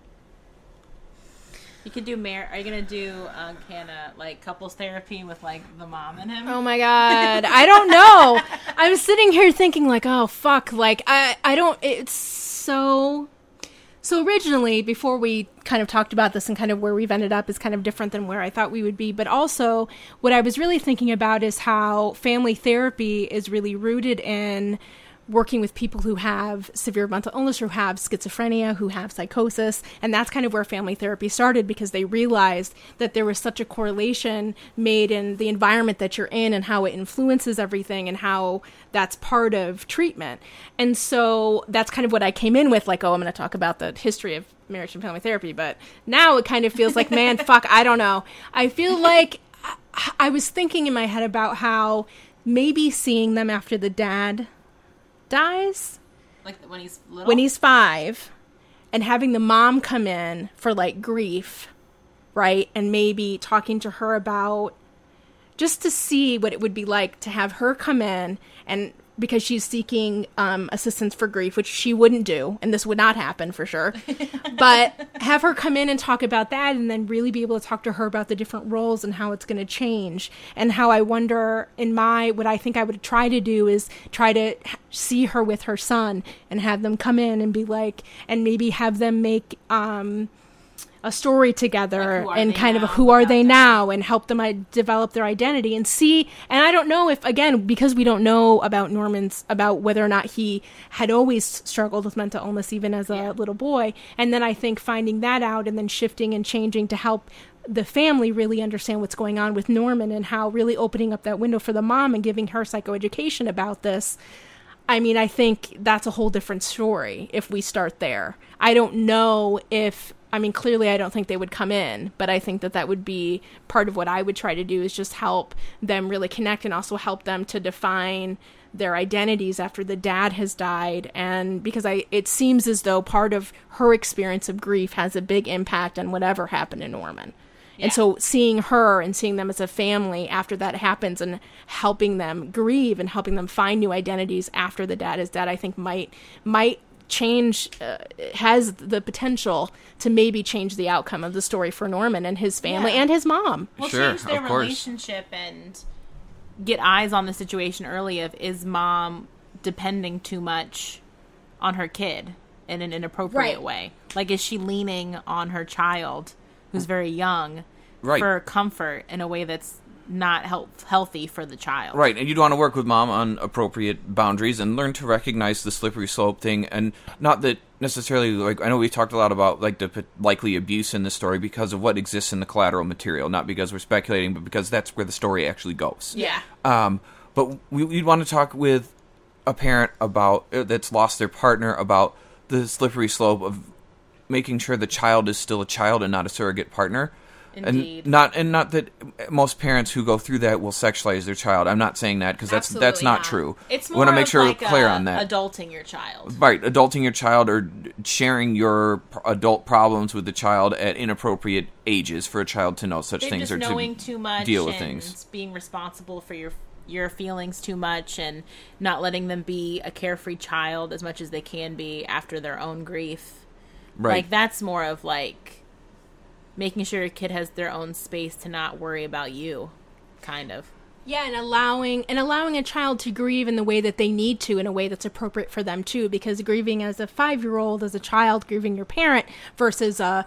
You could do are you gonna do couples therapy with the mom and him? Oh my god, I don't know. I'm sitting here thinking oh fuck, I don't. It's so originally, before we kind of talked about this and kind of where we've ended up is kind of different than where I thought we would be. But also, what I was really thinking about is how family therapy is really rooted in working with people who have severe mental illness, who have schizophrenia, who have psychosis. And that's kind of where family therapy started, because they realized that there was such a correlation made in the environment that you're in and how it influences everything and how that's part of treatment. And so that's kind of what I came in with, like, oh, I'm going to talk about the history of marriage and family therapy. But now it kind of feels like, man, fuck, I don't know. I feel like I was thinking in my head about how maybe seeing them after the dad dies, like when he's little, when he's 5, and having the mom come in for like grief, right? And maybe talking to her about, just to see what it would be like to have her come in, and because she's seeking assistance for grief, which she wouldn't do, and this would not happen for sure, but have her come in and talk about that, and then really be able to talk to her about the different roles and how it's going to change. And how I wonder, what I think I would try to do is try to see her with her son and have them come in and be like, and maybe have them make a story together, like, and kind of who are they now, and help them develop their identity and see. And I don't know if, again, because we don't know about about whether or not he had always struggled with mental illness even as a little boy. And then I think finding that out and then shifting and changing to help the family really understand what's going on with Norman, and how really opening up that window for the mom and giving her psychoeducation about this. I mean, I think that's a whole different story if we start there. I don't know if, clearly I don't think they would come in, but I think that would be part of what I would try to do, is just help them really connect, and also help them to define their identities after the dad has died. And because it seems as though part of her experience of grief has a big impact on whatever happened to Norman. Yeah. And so seeing her and seeing them as a family after that happens, and helping them grieve and helping them find new identities after the dad is dead, I think might change, has the potential to maybe change the outcome of the story for Norman and his family and his mom. Well, sure, change their relationship and get eyes on the situation early of, is mom depending too much on her kid in an inappropriate way? Like, is she leaning on her child, who's very young, for comfort in a way that's not healthy for the child? Right, and you'd want to work with mom on appropriate boundaries and learn to recognize the slippery slope thing, and not that necessarily, like, I know we've talked a lot about, like, the likely abuse in the story because of what exists in the collateral material, not because we're speculating, but because that's where the story actually goes. Yeah. But we'd want to talk with a parent about that's lost their partner about the slippery slope of making sure the child is still a child and not a surrogate partner. Indeed. And not that most parents who go through that will sexualize their child. I'm not saying that, because that's not true. It's we more want to make sure like we're clear on that. Adulting your child. Right, adulting your child, or sharing your adult problems with the child at inappropriate ages for a child to know such things, just or knowing to too much deal with and things. Being responsible for your feelings too much, and not letting them be a carefree child as much as they can be after their own grief. Right. Like, that's more of like making sure your kid has their own space to not worry about you, kind of. Yeah, and allowing a child to grieve in the way that they need to, in a way that's appropriate for them too, because grieving as a 5-year-old, as a child, grieving your parent, versus a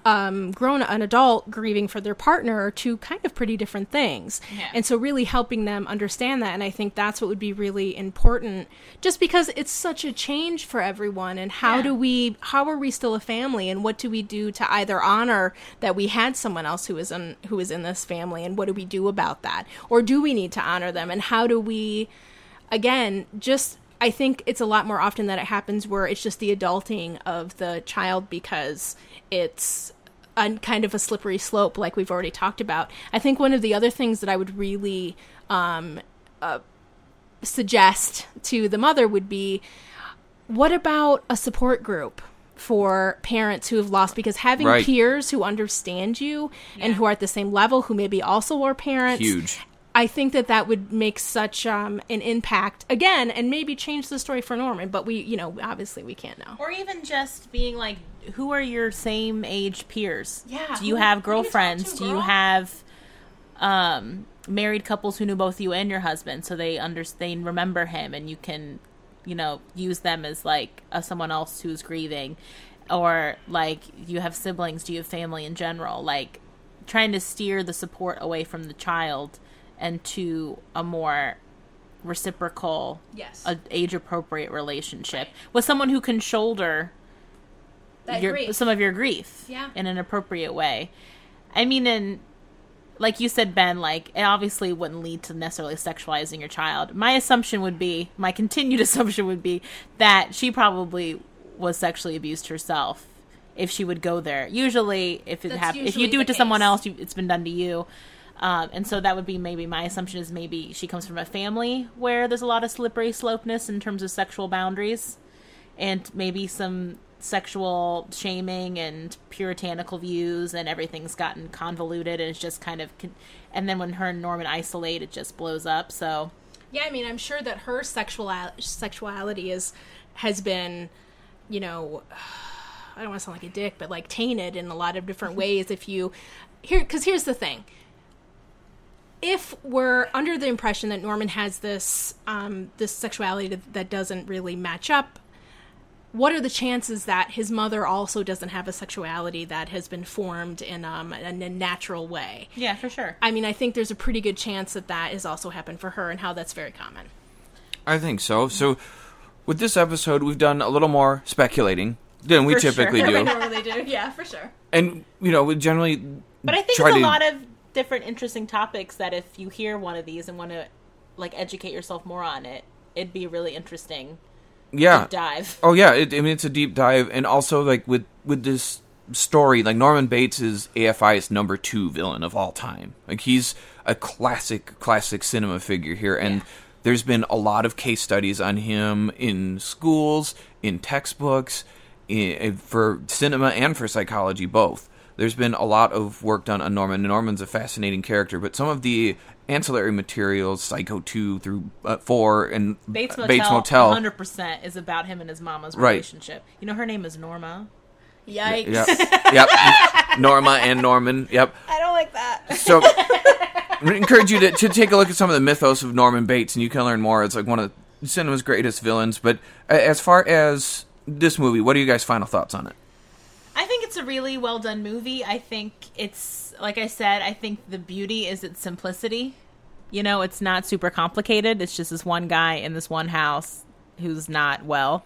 an adult grieving for their partner, are two kind of pretty different things. Yeah. And so really helping them understand that, and I think that's what would be really important, just because it's such a change for everyone. And how are we still a family, and what do we do to either honor that we had someone else who was in this family, and what do we do about that, or do we need to honor them, and how do we, again, just, I think it's a lot more often that it happens where it's just the adulting of the child, because it's kind of a slippery slope, like we've already talked about. I think one of the other things that I would really suggest to the mother would be, what about a support group for parents who have lost? Because having peers who understand you and who are at the same level, who maybe also are parents, huge. I think that would make such an impact, again, and maybe change the story for Norman. But we, obviously we can't know. Or even just being like, who are your same age peers? Yeah. Do you have girlfriends? Do you have married couples who knew both you and your husband, so they remember him, and you can, use them as like someone else who's grieving? Or like, you have siblings? Do you have family in general? Like, trying to steer the support away from the child and to a more reciprocal, Yes. age-appropriate relationship with someone who can shoulder some of your grief in an appropriate way. I mean, and like you said, Ben, like, it obviously wouldn't lead to necessarily sexualizing your child. My continued assumption would be that she probably was sexually abused herself if she would go there. Usually, if you do it to someone else, it's been done to you. And so that would be maybe my assumption is maybe she comes from a family where there's a lot of slippery slopeness in terms of sexual boundaries and maybe some sexual shaming and puritanical views, and everything's gotten convoluted and it's just kind of and then when her and Norman isolate, it just blows up. So yeah, I mean, I'm sure that her sexuality has been, you know, I don't want to sound like a dick, but like tainted in a lot of different ways. Because here's the thing. If we're under the impression that Norman has this sexuality that doesn't really match up, what are the chances that his mother also doesn't have a sexuality that has been formed in a natural way? Yeah, for sure. I mean, I think there's a pretty good chance that has also happened for her, and how that's very common. I think so. So with this episode, we've done a little more speculating than we typically do. We normally do, yeah, for sure. And, you know, we generally But I think there's a lot of different interesting topics that if you hear one of these and want to, like, educate yourself more on it, it'd be really interesting. Deep dive. Oh yeah, it's a deep dive, and also like with this story, like Norman Bates is AFI's number 2 villain of all time. Like he's a classic cinema figure here, and there's been a lot of case studies on him in schools, in textbooks, for cinema and for psychology both. There's been a lot of work done on Norman. Norman's a fascinating character, but some of the ancillary materials, Psycho 2 through 4, and Bates Motel 100% is about him and his mama's relationship. Right. You know, her name is Norma. Yikes. Yep. Norma and Norman. Yep. I don't like that. So, I encourage you to take a look at some of the mythos of Norman Bates, and you can learn more. It's like one of cinema's greatest villains. But as far as this movie, what are you guys' final thoughts on it? I think it's a really well done movie. I think it's, like I said, I think the beauty is its simplicity. You know, it's not super complicated. It's just this one guy in this one house who's not well.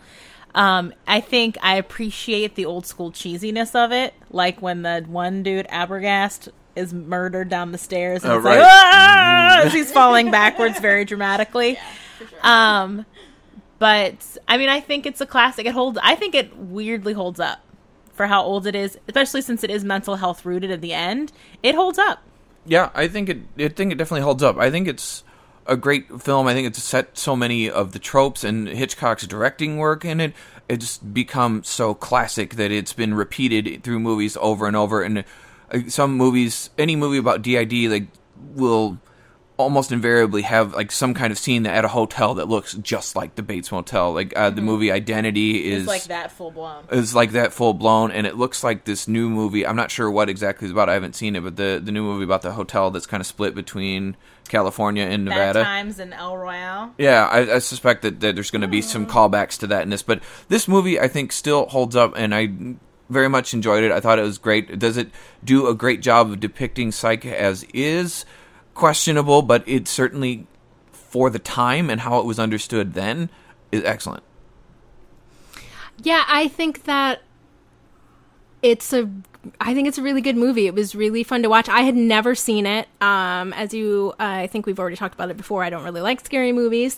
I think I appreciate the old school cheesiness of it. Like when the one dude, Abergast, is murdered down the stairs and like, ah! As he's falling backwards very dramatically. Yeah, for sure. But, I mean, I think it's a classic. I think it weirdly holds up. For how old it is, especially since it is mental health rooted at the end, it holds up. Yeah, I think it definitely holds up. I think it's a great film. I think it's set so many of the tropes, and Hitchcock's directing work in it. It's become so classic that it's been repeated through movies over and over. And some movies, any movie about DID, like will almost invariably have like some kind of scene at a hotel that looks just like the Bates Motel. Like the movie Identity is like that full blown. It's like that full blown, and it looks like this new movie. I'm not sure what exactly it's about. I haven't seen it, but the new movie about the hotel that's kind of split between California and Nevada. Bad Times and El Royale. Yeah, I suspect that there's going to be some callbacks to that in this, but this movie I think still holds up, and I very much enjoyed it. I thought it was great. Does it do a great job of depicting Psych as is? Questionable, but it certainly, for the time and how it was understood then, is excellent. Yeah, I think that it's a really good movie. It was really fun to watch. I had never seen it. I think we've already talked about it before. I don't really like scary movies.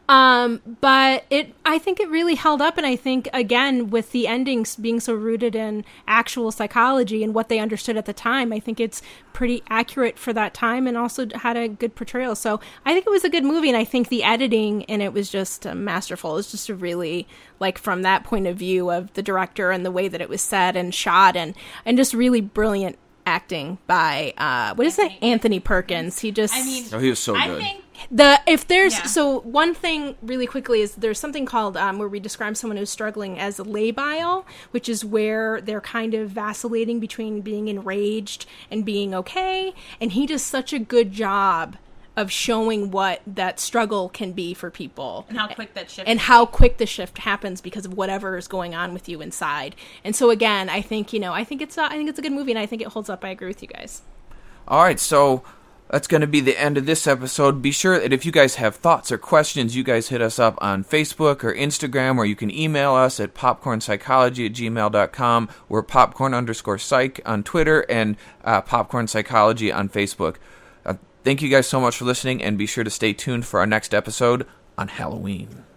But I think it really held up. And I think, again, with the endings being so rooted in actual psychology and what they understood at the time, I think it's pretty accurate for that time and also had a good portrayal. So I think it was a good movie. And I think the editing in it was just masterful. It was just a really, like, from that point of view of the director and the way that it was set and shot and just really brilliant acting by Anthony Perkins. He just, he was so good. So one thing really quickly is there's something called where we describe someone who's struggling as labile, which is where they're kind of vacillating between being enraged and being okay. And he does such a good job of showing what that struggle can be for people and how quick that shift the shift happens because of whatever is going on with you inside. And so again, I think it's a good movie, and I think it holds up. I agree with you guys. All right, so that's going to be the end of this episode. Be sure that if you guys have thoughts or questions, you guys hit us up on Facebook or Instagram, or you can email us at popcornpsychology@gmail.com. We're popcorn_psych on Twitter and Popcorn Psychology on Facebook. Thank you guys so much for listening, and be sure to stay tuned for our next episode on Halloween.